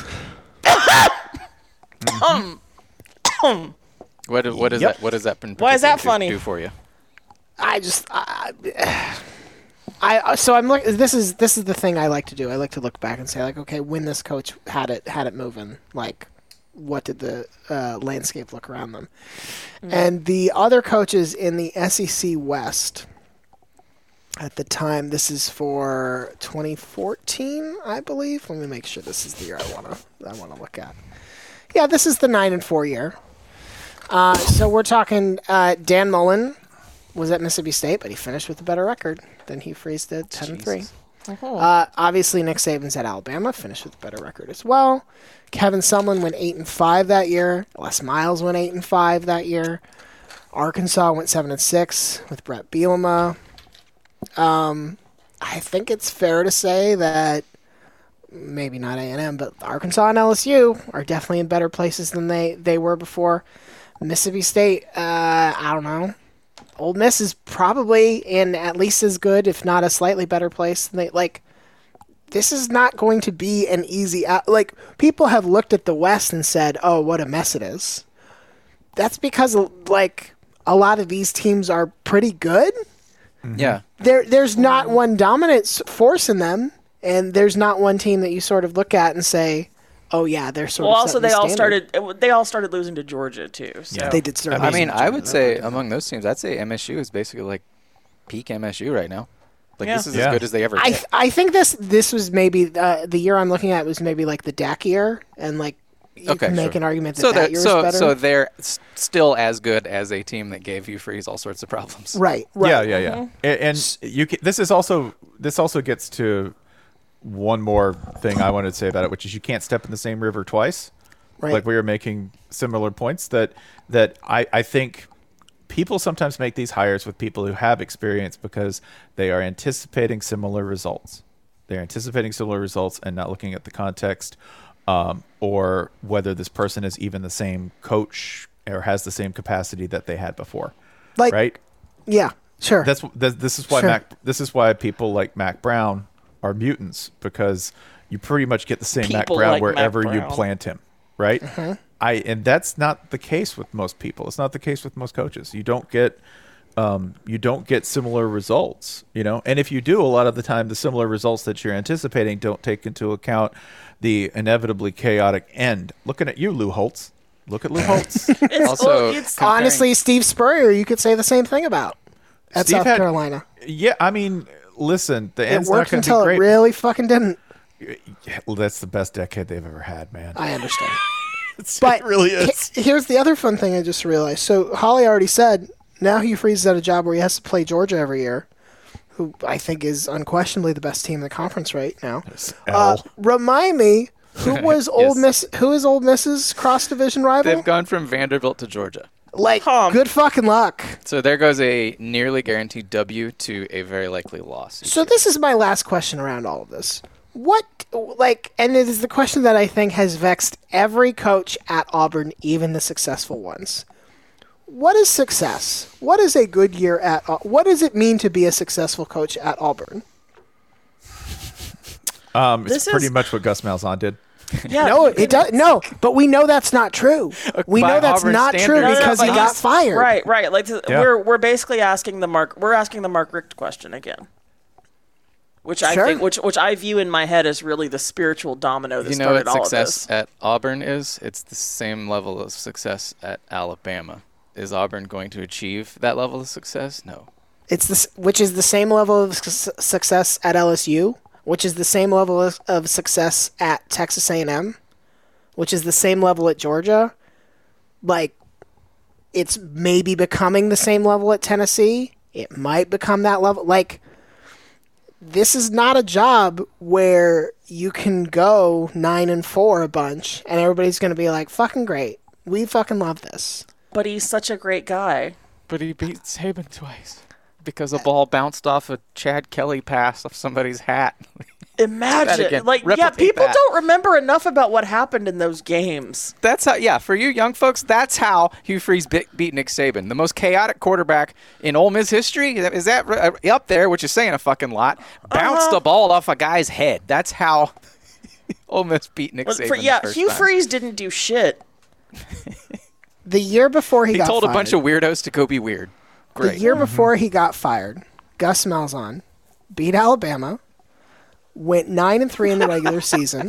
What what is Yep. that? What has that been? Why is that particularly funny? Do, do for you? I just, I, I, so I'm look. This is this is the thing I like to do. I like to look back and say, like, okay, when this coach had it had it moving, like, what did the uh, landscape look around them? And the other coaches in the S E C West at the time, this is for twenty fourteen, I believe. Let me make sure this is the year I wanna I wanna look at. Yeah, this is the nine and four year. Uh, so we're talking uh, Dan Mullen was at Mississippi State, but he finished with a better record than Hugh Freeze did, ten and three. Uh, obviously, Nick Saban's at Alabama, finished with a better record as well. Kevin Sumlin went eight and five that year. Les Miles went eight and five that year. Arkansas went seven and six with Brett Bielema. Um, I think it's fair to say that maybe not A and M, but Arkansas and L S U are definitely in better places than they, they were before. Mississippi State, uh, I don't know. Ole Miss is probably in at least as good, if not a slightly better place than they like. This is not going to be an easy out. Like, people have looked at the West and said, "Oh, what a mess it is." That's because like a lot of these teams are pretty good. Yeah. There, there's not one dominant s- force in them, and there's not one team that you sort of look at and say, "Oh yeah, they're sort Well, of." also setting the they all standard." started. They all started losing to Georgia too. So. Yeah. They did start. I losing mean, to I Georgia. would say among those teams, I'd say M S U is basically like peak M S U right now. Like Yeah. this is Yeah. as good as they ever I get. th- I think this this was maybe uh, the year I'm looking at was maybe like the D A C year, and like you Okay, can make sure. an argument that so that that year so was better. so they're s- still as good as a team that gave Hugh Freeze all sorts of problems. right, right. Yeah, yeah, yeah. And, and you can, this is also this also gets to one more thing I wanted to say about it, which is you can't step in the same river twice. Right. Like we were making similar points that that I, I think people sometimes make these hires with people who have experience because they are anticipating similar results. They're anticipating similar results and not looking at the context um, or whether this person is even the same coach or has the same capacity that they had before. Like, right? yeah, sure. That's this, this is why Sure. Mac. This is why people like Mac Brown are mutants because you pretty much get the same Mac People Brown like Mac wherever you Brown. plant him, right? Mm-hmm. I and that's not the case with most people. It's not the case with most coaches. You don't get um, you don't get similar results, you know. And if you do, a lot of the time, the similar results that you're anticipating don't take into account the inevitably chaotic end. Looking at you, Lou Holtz. Look at Lou Holtz. It's, Also, well, it's, comparing- Honestly, Steve Spurrier, you could say the same thing about at Steve South had- Carolina. Yeah, I mean, listen, the It end's not worked going to until be great. it really fucking didn't. Yeah, well, that's the best decade they've ever had, man. I understand. But it really is. he- here's the other fun thing I just realized. So Holly already said now Hugh Freeze is at a job where he has to play Georgia every year, who I think is unquestionably the best team in the conference right now. Uh, L. remind me, who was Old Yes. Miss? Who is Old Miss's cross division rival? They've gone from Vanderbilt to Georgia. Like, Tom. good fucking luck. So there goes a nearly guaranteed W to a very likely loss. So this is my last question around all of this. What, like, and it is the question that I think has vexed every coach at Auburn, even the successful ones. What is success? What is a good year at, Au- what does it mean to be a successful coach at Auburn? Um, it's This pretty is- much what Gus Malzahn did. Yeah, No, you it can- does, no, but we know that's not true. We By know that's Auburn not true standards, No, no, because but he got he's- fired. Right, right. Like th- Yeah. we're we're basically asking the Mark we're asking the Mark Richt question again, which I Sure. think which which I view in my head as really the spiritual domino that You know started what all success of this. at Auburn is? It's the same level of success at Alabama. Is Auburn going to achieve that level of success? No. It's this, which is the same level of su- success at L S U, which is the same level of, of success at Texas A and M, which is the same level at Georgia. Like, it's maybe becoming the same level at Tennessee. It might become that level. Like, this is not a job where you can go nine and four a bunch and everybody's going to be like, fucking great. We fucking love this. But he's such a great guy. But he beat Saban twice because a ball bounced off a Chad Kelly pass off somebody's hat. Imagine, again. like, yeah, Replicate people that. don't remember enough about what happened in those games. That's how, yeah, for you young folks, that's how Hugh Freeze beat, beat Nick Saban. The most chaotic quarterback in Ole Miss history. Is that uh, up there, which is saying a fucking lot? Bounced Uh-huh. a ball off a guy's head. That's how Ole Miss beat Nick But Saban for, the yeah, first Hugh time. Freeze didn't do shit. The year before he, He got told fired, a bunch of weirdos to go be weird. the Great. year before he got fired, Gus Malzahn beat Alabama, went nine and three in the regular season,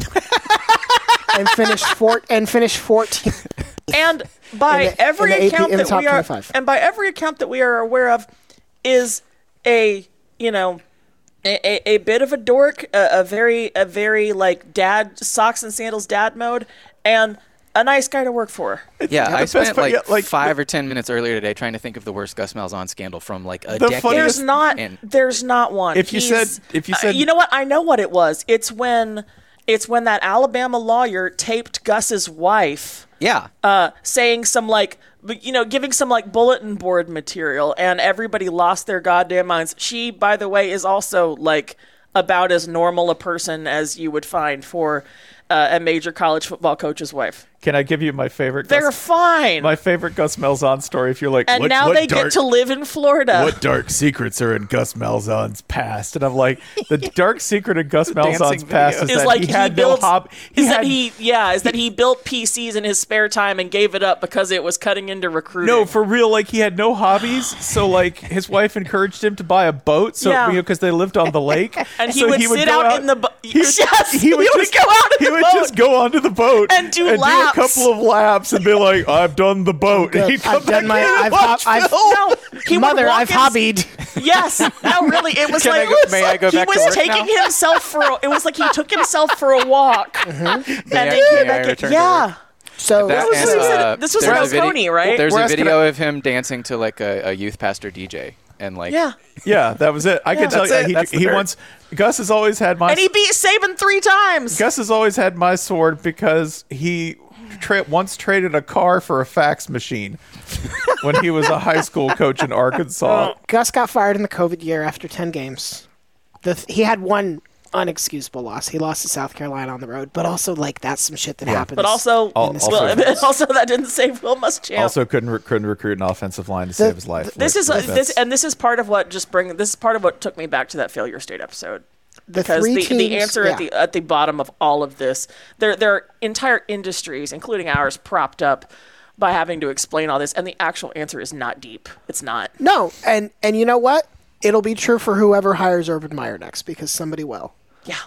and finished four and finished fourteen. And by In the- every in the A P account in the that top we are, twenty-five. and by every account that we are aware of, is a you know, a, a, a bit of a dork, a, a very a very like dad socks and sandals dad mode, and a nice guy to work for. Yeah, I best spent part- like, yeah, like, five or ten minutes earlier today trying to think of the worst Gus Malzahn scandal from like a The decade. funniest- There's not. And- There's not one. If you He's- said- if you uh, said- you know what? I know what it was. It's when, it's when that Alabama lawyer taped Gus's wife, Yeah. uh, saying some like, b- you know, giving some like bulletin board material, and everybody lost their goddamn minds. She, by the way, is also like about as normal a person as you would find for uh, a major college football coach's wife. Can I give you my favorite? They're Gus, fine. my favorite Gus Malzahn story. If you're like, and what, now what they dark, get to live in Florida. what dark secrets are in Gus Malzahn's past? And I'm like, the dark secret in Gus Malzahn's dancing past video. is is that like he he, had builds, no hob. He is had that he yeah is that he built P Cs in his spare time and gave it up because it was cutting into recruiting. no for real. Like he had no hobbies. So like his wife encouraged him to buy a boat. So Yeah. you know because they lived on the lake. and he so would he would sit go out, in the boat. He would, Yes, he would just go out in he the would boat. just go onto the boat And do and laps. do a couple of laps and be like, I've done the boat. And he'd come I've done back my. in and I've, watch hob- I've film. No, he would mother. walk I've in- hobbied. Yes, no, really, it was Can I like go- may I go he back to was work taking now? himself for. A, it was like he took himself for a walk, and May I- then may came I back in. return to Yeah, work? So That was- and, this was in- uh, this was there's in a video- Oconee, right? There's We're a asking video of him dancing to like a, a youth pastor D J and like yeah, Yeah, that was it. I can tell That's you, it. he, That's the he dirt. once. Gus has always had my. and he beat Saban three times. Gus has always had my sword because he tra- once traded a car for a fax machine when he was a high school coach in Arkansas. Gus got fired in the COVID year after ten games. The th- he had one unexcusable loss. He lost to South Carolina on the road, but also like that's some shit that happens. But also, Al- this also, well, also that didn't save Will Muschamp. also couldn't re- couldn't recruit an offensive line to save his life. This Like, is a, that's- this and this is part of what just bring this is part of what took me back to that failure state episode. the Because three the, teams, the answer yeah. at the at the bottom of all of this, there there are entire industries, including ours, propped up by having to explain all this, and the actual answer is not deep. It's not. No, and and you know what? It'll be true for whoever hires Urban Meyer next because somebody will. Yeah.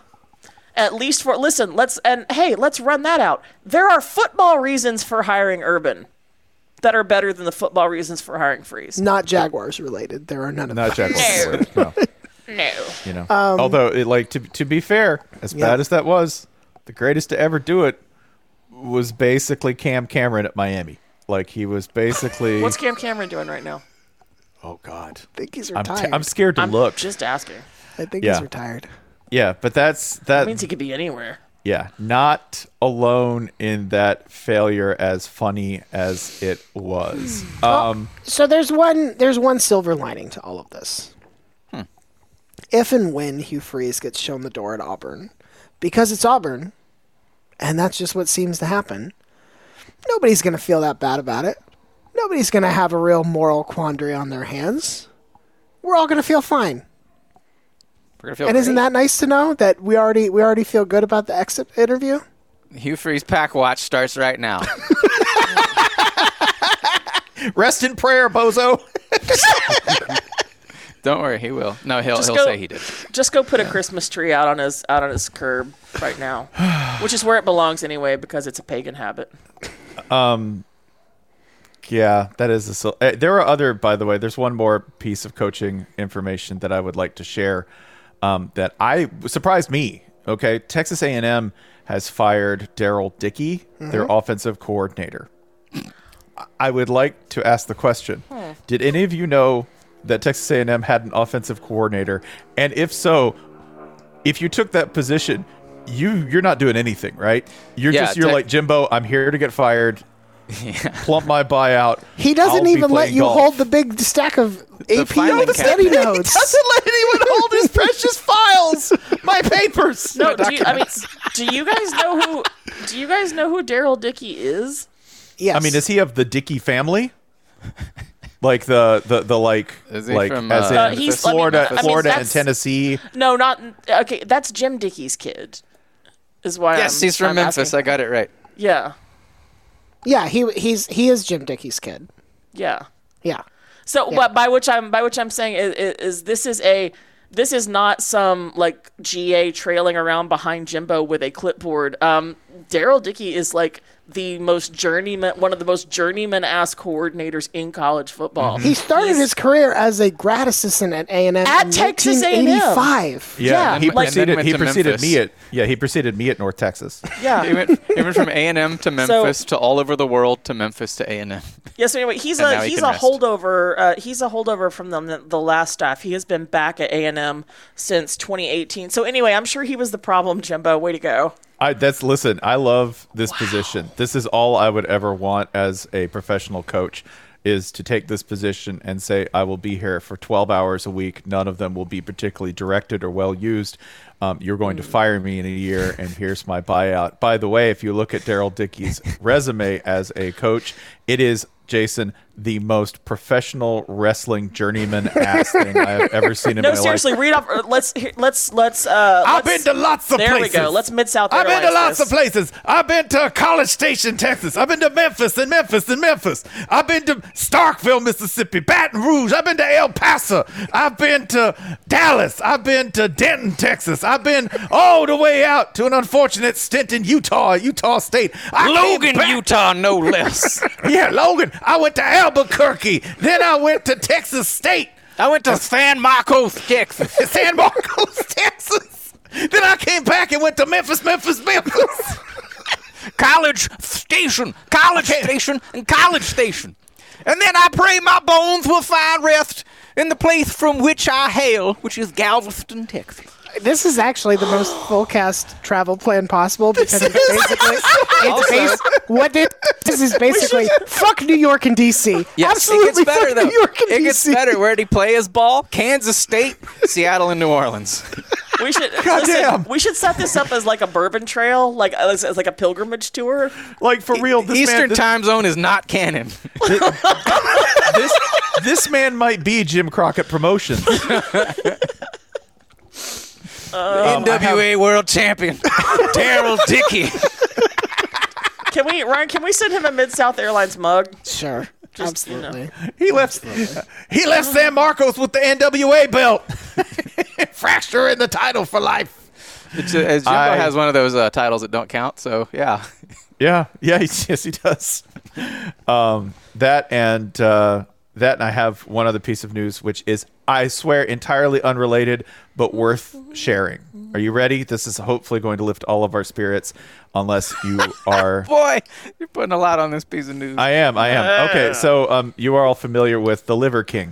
At least for listen, let's and hey, let's run that out. There are football reasons for hiring Urban that are better than the football reasons for hiring Freeze. Not Jaguars related. There are none of not them. Jaguars. No. No. You know. Although, it, like to to be fair, as Yeah. bad as that was, the greatest to ever do it was basically Cam Cameron at Miami. Like he was basically. What's Cam Cameron doing right now? Oh God, I think he's I'm, retired. t- I'm scared to I'm look. just asking. I think Yeah. he's retired. Yeah, but that's that. That means he could be anywhere. Yeah, not alone in that failure, as funny as it was. Um, So there's one there's one silver lining to all of this. Hmm. If and when Hugh Freeze gets shown the door at Auburn, because it's Auburn, and that's just what seems to happen, nobody's going to feel that bad about it. Nobody's going to have a real moral quandary on their hands. We're all going to feel fine. We're gonna feel And isn't great. that nice to know that we already we already feel good about the exit interview? Hugh Freeze Pack Watch starts right now. rest in prayer, bozo. Don't worry, he will. No, he'll Just he'll go- say he did. Just go put a Christmas tree out on his out on his curb right now, which is where it belongs anyway because it's a pagan habit. Yeah, that is a. sil- Uh, there are other, by the way. There's one more piece of coaching information that I would like to share. Um, that I surprised me. Okay, Texas A and M has fired Daryl Dickey, their offensive coordinator. I would like to ask the question: did any of you know that Texas A and M had an offensive coordinator? And if so, if you took that position, you you're not doing anything, right? You're Yeah, just you're tech- like Jimbo. I'm here to get fired. Plump my buyout. He doesn't I'll be even let playing you golf. hold the big stack of A P filing and study cabinet. notes. Doesn't let anyone hold his precious files, my papers. No, do you, I mean, do you guys know who? Do you guys know who Daryl Dickey is? Yes. I mean, is he of the Dickey family? Like the the the like Is he like from, as uh, in Uh, he's- I mean, Florida, I mean, Florida and that's- Tennessee. No, not okay. That's Jim Dickey's kid. Is why. Yes, I'm, he's from I'm Memphis. asking. I got it right. Yeah, Yeah, he he's he is Jim Dickey's kid. yeah. Yeah. So, Yeah. but by which I'm by which I'm saying is, is, is this is a this is not some like G A trailing around behind Jimbo with a clipboard. Um, Daryl Dickey is like the most journeyman, one of the most journeyman ass coordinators in college football. He started He's- his career as a grad assistant at A and M At in Texas A and M. nineteen eighty-five. Yeah, Yeah, he and then preceded went he to preceded Memphis. me at yeah he preceded me at North Texas. Yeah. He went, he went from A and M to Memphis to all over the world to Memphis to A and M. Yeah, so anyway, he's And a now he he's can a rest. holdover. Uh, he's a holdover from the the last staff. He has been back at A and M since twenty eighteen. So anyway, I'm sure he was the problem. Jimbo, way to go. I that's listen. I love this position. This is all I would ever want as a professional coach, is to take this position and say I will be here for twelve hours a week. None of them will be particularly directed or well used. Um, you're going to fire me in a year, and here's my buyout. By the way, if you look at Daryl Dickey's resume as a coach, it is, Jason, the most professional wrestling journeyman ass thing I have ever seen in No, my seriously, life. read off. uh, Let's here- let's let's. Uh, I've let's- been to lots of there places. we go. Let's Mid South. I've been to lots this. of places. I've been to College Station, Texas. I've been to Memphis and Memphis and Memphis. I've been to Starkville, Mississippi, Baton Rouge. I've been to El Paso. I've been to Dallas. I've been to Denton, Texas. I've been all the way out to an unfortunate stint in Utah, Utah State. I came Logan, back- Utah, no less. Yeah, Logan. I went to Albuquerque. Then I went to Texas State. I went to San Marcos, Texas. San Marcos, Texas. Then I came back and went to Memphis, Memphis, Memphis. College Station, College Station, and College Station. And then I pray my bones will find rest in the place from which I hail, which is Galveston, Texas. This is actually the most full cast travel plan possible because it's basically it's Also- based, what it, this is basically fuck New York and D C. Yes, Absolutely it gets better fuck though. New York and It D C. gets better. Where did he play his ball? Kansas State, Seattle, and New Orleans. We should listen, Goddamn. we should set this up as like a bourbon trail, like as, as like a pilgrimage tour. Like, for real, this Eastern man, this, Time Zone is not canon. this, this man might be Jim Crockett Promotions. N W A World Champion, Daryl Dickey. Can we, Ryan? Can we send him a Mid South Airlines mug? Sure. Just, you know. Absolutely. He left. He left San Marcos with the N W A belt. Fracture in the title for life. It's, uh, as Jimbo I- has one of those uh, titles that don't count, so yeah. Yeah, yeah, he, yes, he does. Um, that and uh, that, and I have one other piece of news, which is, I swear, entirely unrelated, but worth sharing. Are you ready? This is hopefully going to lift all of our spirits, unless you are... Boy, you're putting a lot on this piece of news. I am, I am. Okay, so um, you are all familiar with the Liver King.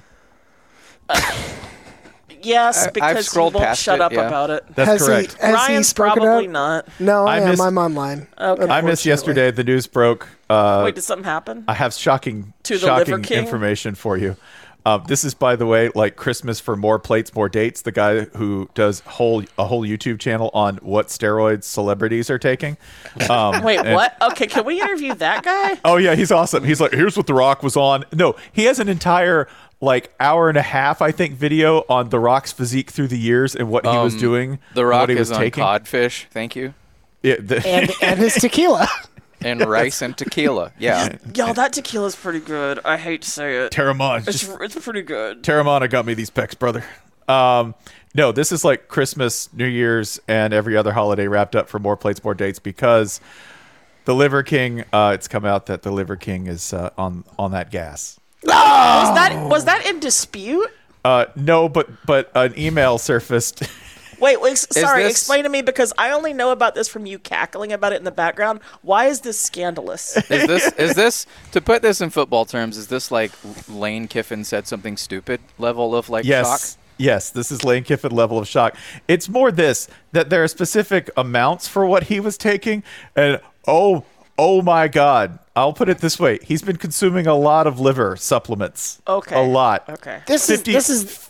Yes, I- because I've scrolled he won't past shut it, up yeah. about it. That's has correct. He, has Ryan's he spoken probably out? not. No, I, I am. missed- I'm online. Okay. I missed unfortunately. yesterday. The news broke. Uh, Wait, did something happen? I have shocking, To the shocking Liver King? information for you. Um, this is, by the way, like Christmas for More Plates, More Dates. The guy who does whole a whole YouTube channel on what steroids celebrities are taking. Um, Wait, and- what? Okay, can we interview that guy? Oh yeah, he's awesome. He's like, here's what The Rock was on. No, he has an entire like hour and a half, I think, video on The Rock's physique through the years and what he was Um, doing. The and Rock what he is was on taking. codfish. Thank you. Yeah, the- And, and his tequila. And rice and tequila. Yeah. Yo, that tequila's pretty good. I hate to say it. Terramon. It's, Just it's pretty good. Terramana got me these pecs, brother. Um, no, this is like Christmas, New Year's, and every other holiday wrapped up for More Plates, More Dates, because the Liver King. Uh, it's come out that the Liver King is uh, on on that gas. Was that was that in dispute? Uh, no, but but an email surfaced. Wait, wait s- sorry, this- explain to me, because I only know about this from you cackling about it in the background. Why is this scandalous? Is this is this to put this in football terms? Is this like Lane Kiffin said something stupid level of like Yes. shock? Yes, this is Lane Kiffin level of shock. It's more this, that there are specific amounts for what he was taking. And oh, oh my God. I'll put it this way. He's been consuming a lot of liver supplements. Okay. A lot. Okay. This fifty is. This is.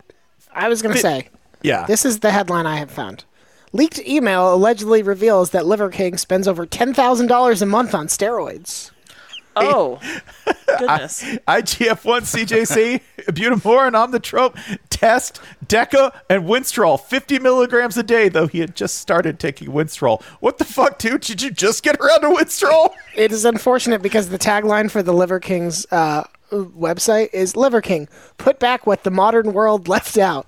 I was going to say. Yeah. This is the headline I have found. Leaked email allegedly reveals that Liver King spends over ten thousand dollars a month on steroids. Oh, goodness. I G F one, C J C, Butamorin, Omnitrope, Test, Deca, and Winstrol. fifty milligrams a day, though he had just started taking Winstrol. What the fuck, dude? Did you just get around to Winstrol? It is unfortunate because the tagline for the Liver King's uh, website is Liver King, put back what the modern world left out.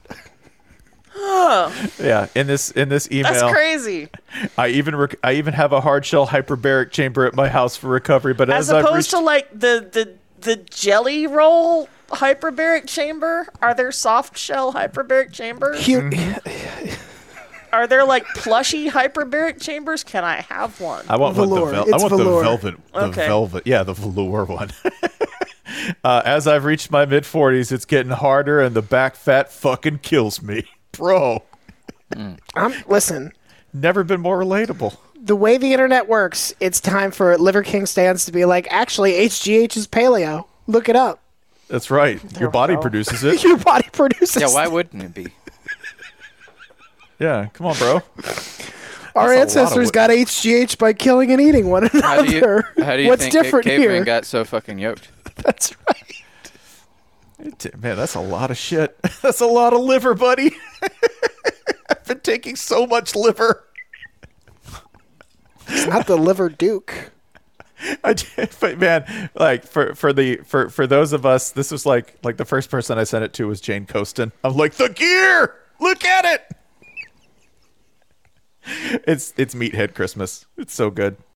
Yeah, in this in this email, That's crazy. I even rec- I even have a hard shell hyperbaric chamber at my house for recovery. But As as, I've opposed reached, to like the, the the jelly roll hyperbaric chamber, are there soft shell hyperbaric chambers? Hu- Mm-hmm. Are there like plushy hyperbaric chambers? Can I have one? I want one Velour. the vel- I It's want velour. the velvet, the Okay. velvet, yeah, the velour one. uh, as I've reached my mid forties, it's getting harder, and the back fat fucking kills me, bro. I'm, listen, Never been more relatable. the way the internet works, it's time for Liver King stands to be like, actually, H G H is paleo. Look it up. That's right. Your body produces it. Your body produces. Yeah, why wouldn't it be? Yeah, come on, bro. Our That's a lot ancestors of got H G H by killing and eating one another. How do you how do you What's think different cavemen here? got so fucking yoked? That's right. It- Man, that's a lot of shit. That's a lot of liver, buddy. I've been taking so much liver. It's not the Liver Duke. I did, but man, like for for the for for those of us, this was like like the first person I sent it to was Jane Coaston. I'm like, the gear. Look at it. It's it's Meathead Christmas. It's so good.